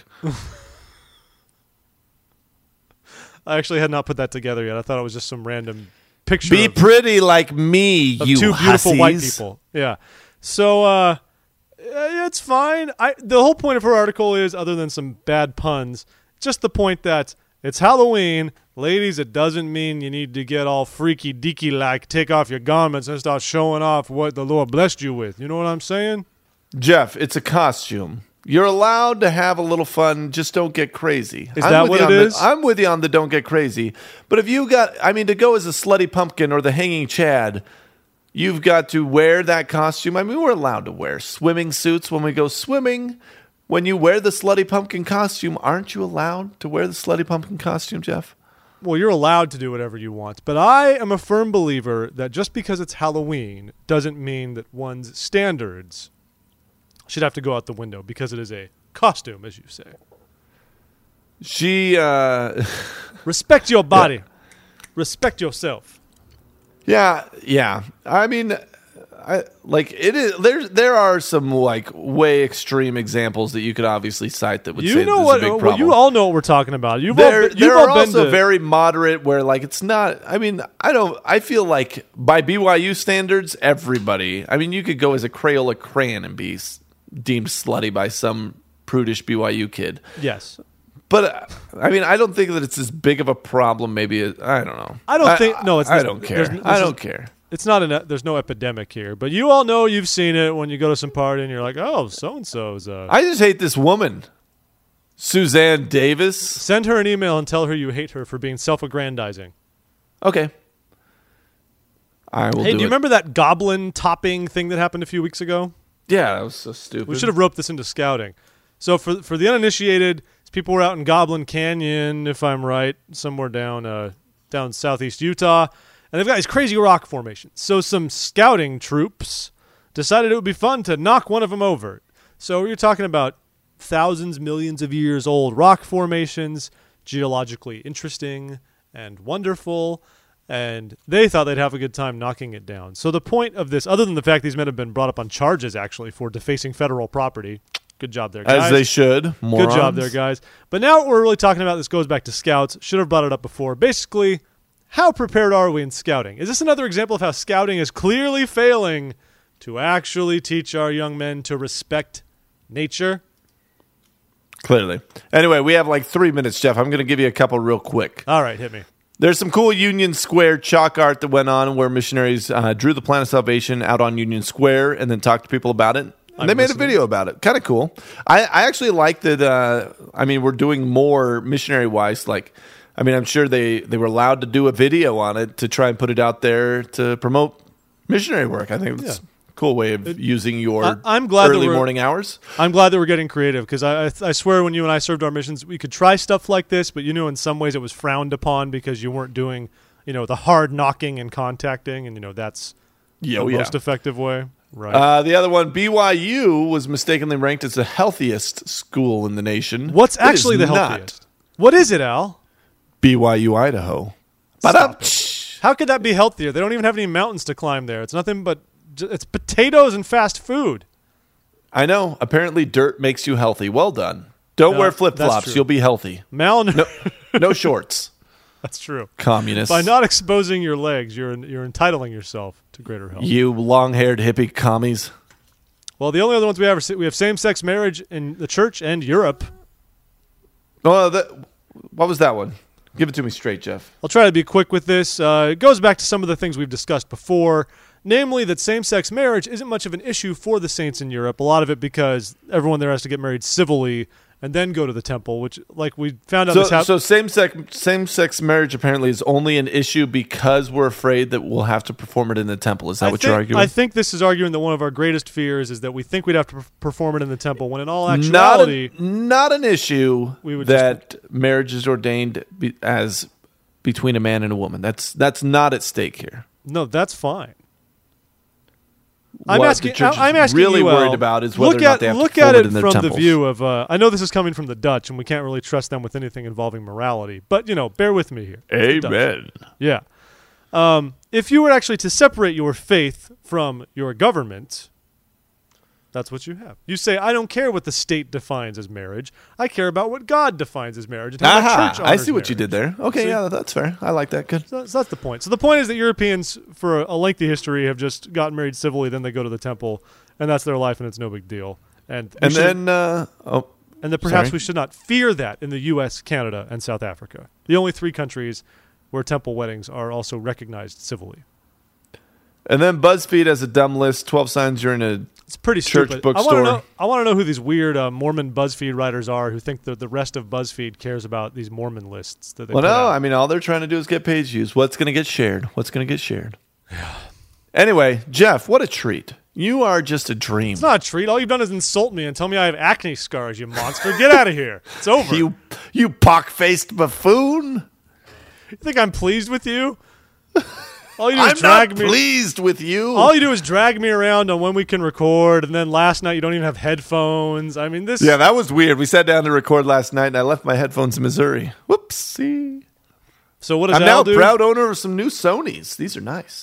I actually had not put that together yet. I thought it was just some random picture Be of, pretty like me, of you two beautiful white hussies. people. Yeah. So uh, eh, it's fine. I the whole point of her article is, other than some bad puns, just the point that it's Halloween. Ladies, it doesn't mean you need to get all freaky deaky like, take off your garments and start showing off what the Lord blessed you with. You know what I'm saying? Jeff, it's a costume. You're allowed to have a little fun, just don't get crazy. Is I'm that with what you it on the- is? I'm with you on the don't get crazy. But if you got, I mean, to go as a slutty pumpkin or the hanging Chad, you've got to wear that costume. I mean, we're allowed to wear swimming suits when we go swimming. When you wear the slutty pumpkin costume, aren't you allowed to wear the slutty pumpkin costume, Jeff? Well, you're allowed to do whatever you want, but I am a firm believer that just because it's Halloween doesn't mean that one's standards should have to go out the window because it is a costume, as you say. She, uh, Respect your body. Respect yourself. yeah, yeah. I mean, I, like it is there. There are some like way extreme examples that you could obviously cite that would You say know this what? is a big well, problem. you all know what we're talking about. You've there, all been, there you've all are been also to, very moderate where like it's not. I mean, I don't. I feel like by B Y U standards, everybody. I mean, you could go as a Crayola crayon and be s- deemed slutty by some prudish B Y U kid. Yes. But uh, I mean, I don't think that it's as big of a problem. Maybe it, I don't know. I don't think. No, it's. I don't care. there's- I this don't is- care. It's not an. There's no epidemic here, but you all know you've seen it when you go to some party and you're like, oh, so and so's. Uh, I just hate this woman, Suzanne Davis. Send her an email and tell her you hate her for being self-aggrandizing. Okay, I will. Hey, do do you it. remember that goblin topping thing that happened a few weeks ago? Yeah, that was so stupid. We should have roped this into scouting. So for for the uninitiated, these people were out in Goblin Canyon, if I'm right, somewhere down uh, down southeast Utah, and they've got these crazy rock formations. So some scouting troops decided it would be fun to knock one of them over. So you're talking about thousands, millions of years old rock formations, geologically interesting and wonderful, and they thought they'd have a good time knocking it down. So the point of this, other than the fact these men have been brought up on charges actually for defacing federal property, good job there, guys. As they should. Morons. Good job there, guys. But now what we're really talking about, this goes back to scouts. Should have brought it up before. Basically, how prepared are we in scouting? Is this another example of how scouting is clearly failing to actually teach our young men to respect nature? Clearly. Anyway, we have like three minutes, Jeff. I'm going to give you a couple real quick. All right, hit me. There's some cool Union Square chalk art that went on where missionaries uh, drew the plan of salvation out on Union Square and then talked to people about it. And I'm they made listening. a video about it. Kind of cool. I, I actually like that. Uh, I mean, we're doing more missionary wise. Like, I mean, I'm sure they, they were allowed to do a video on it to try and put it out there to promote missionary work. I think it's Yeah. a cool way of using your I- I'm glad that early we're- morning hours. I'm glad that we're getting creative because I, I, I swear when you and I served our missions, we could try stuff like this, but you know, in some ways it was frowned upon because you weren't doing, you know, the hard knocking and contacting, and you know that's Yeah, the oh, yeah. most effective way. Right. Uh, the other one, B Y U, was mistakenly ranked as the healthiest school in the nation. What's It is actually the not. healthiest? What is it, Al? B Y U, Idaho. Stop Ba-dum. How could that be healthier? They don't even have any mountains to climb there. It's nothing but j- it's potatoes and fast food. I know. Apparently, dirt makes you healthy. Well done. Don't No, wear flip that's flops. true. You'll be healthy. Malnourished. No, no shorts. That's true. Communists. By not exposing your legs, you're you're entitling yourself to greater health. You long-haired hippie commies. Well, the only other ones we have are we have same-sex marriage in the church and Europe. Oh, that, what was that one? Give it to me straight, Jeff. I'll try to be quick with this. Uh, it goes back to some of the things we've discussed before, namely that same-sex marriage isn't much of an issue for the saints in Europe. A lot of it because everyone there has to get married civilly and then go to the temple, which, like we found out, So, this hap- so same-sex same-sex marriage apparently is only an issue because we're afraid that we'll have to perform it in the temple. Is that I what think, you're arguing? I think this is arguing that one of our greatest fears is that we think we'd have to per- perform it in the temple, when in all not, actuality, a, not an issue We would that marriage is ordained be, as between a man and a woman. That's that's not at stake here. no, that's fine. I'm What asking. the church is I'm asking really you, worried Al, about is whether look or not at, they have to look perform at it it in their from the temples. view of. Uh, I know this is coming from the Dutch, and we can't really trust them with anything involving morality. But you know, bear with me here. The Dutch. Amen. Yeah. Um, if you were actually to separate your faith from your government, that's what you have. You say, I don't care what the state defines as marriage. I care about what God defines as marriage. And how the Aha, church I honors see what you marriage. did there. Okay, See? yeah, that's fair. I like that. Good. So, so that's the point. So the point is that Europeans, for a, a lengthy history, have just gotten married civilly, then they go to the temple, and that's their life, and it's no big deal. And we And should- then, uh, oh, and that perhaps sorry. we should not fear that in the U S, Canada, and South Africa, the only three countries where temple weddings are also recognized civilly. and then BuzzFeed has a dumb list: twelve signs you're in a. It's pretty Church stupid. bookstore. I want to know. I want to know who these weird uh, Mormon BuzzFeed writers are who think that the rest of BuzzFeed cares about these Mormon lists that they Well, put no, out. I mean, all they're trying to do is get page views. What's going to get shared? What's going to get shared? Anyway, Jeff, what a treat! You are just a dream. It's not a treat. All you've done is insult me and tell me I have acne scars. You monster! Get out of here. It's over. You, you pock-faced buffoon. You think I'm pleased with you? All you do is I'm drag not me. pleased with you. All you do is drag me around on when we can record, and then last night you don't even have headphones. I mean, this. Yeah, that was weird. We sat down to record last night, and I left my headphones in Missouri. Whoopsie. So what does I'm now Al a do? proud owner of some new Sonys. These are nice.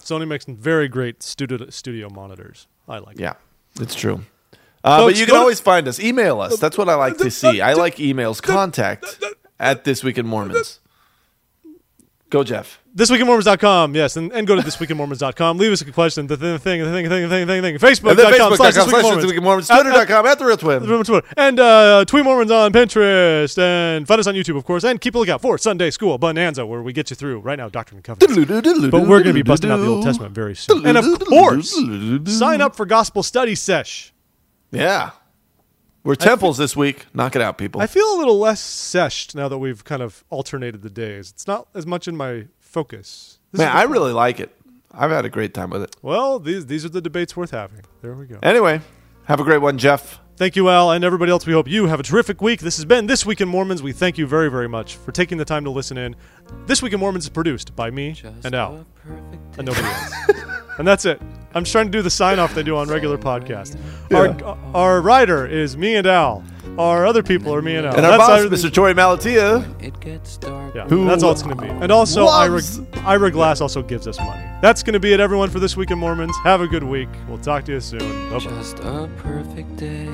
Sony makes very great studio studio monitors. I like. Yeah, it's true. Uh, Folks, but you go can to- always find us. Email us. That's what I like to see. I like emails. Contact at This Week in Mormons. Go, Jeff. this week in mormons dot com, yes, and, and go to this week in mormons dot com. Leave us a question. The thing, the thing, the thing, the thing, the thing, the thing. Facebook And then dot com Facebook slash dot com slash This This Week Week in in Mormons. Mormons. Twitter dot com at The Real Twin. Remember Twitter. And uh, Tweet Mormons on Pinterest. And find us on YouTube, of course. And keep a lookout for Sunday School Bonanza, where we get you through right now Doctrine and Covenants. But we're going to be busting out the Old Testament very soon. And of course, sign up for Gospel Study Sesh. Yeah. We're temples this week. Knock it out, people. I feel a little less seshed now that we've kind of alternated the days. It's not as much in my focus. This Man, is- I really like it. I've had a great time with it. Well, these these are the debates worth having. There we go. Anyway, have a great one, Jeff. Thank you, Al, and everybody else. We hope you have a terrific week. This has been This Week in Mormons. We thank you very, very much for taking the time to listen in. This Week in Mormons is produced by me and Al, and nobody else. And that's it. I'm just trying to do the sign-off they do on regular podcasts. Yeah. Our our writer is me and Al. Our other people are me and Al. And our That's boss, our- Mister Tori Malatia. It gets dark. Yeah, Who that's all it's going to be. And also, Ira, loves- Ira Glass also gives us money. That's going to be it, everyone, for This Week in Mormons. Have a good week. We'll talk to you soon. Bye-bye. Just a perfect day.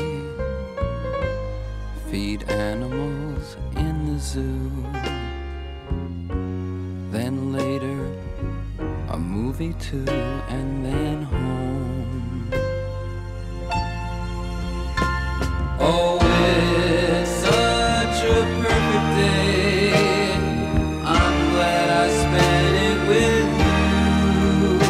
Feed animals in the zoo. Then later, a movie too, and then home. Oh, it's such a perfect day. I'm glad I spent it with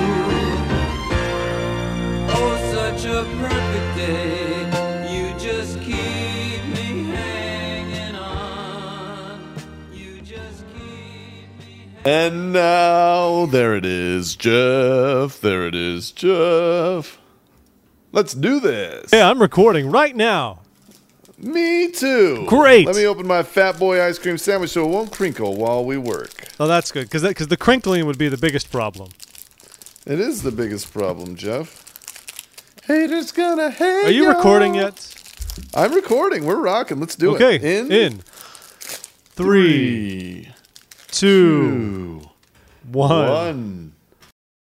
you. Oh, such a perfect day. You just keep me hanging on. You just keep me hanging And now, there it is, Jeff. There it is, Jeff. Let's do this. Yeah, I'm recording right now. Me too. Great. Let me open my Fat Boy ice cream sandwich so it won't crinkle while we work. Oh, that's good, because because the crinkling would be the biggest problem. It is the biggest problem, Jeff. Haters gonna hate. Are you y'all. recording yet? I'm recording. We're rocking. Let's do Okay. it. In, In. Three, three, two, two, one. one.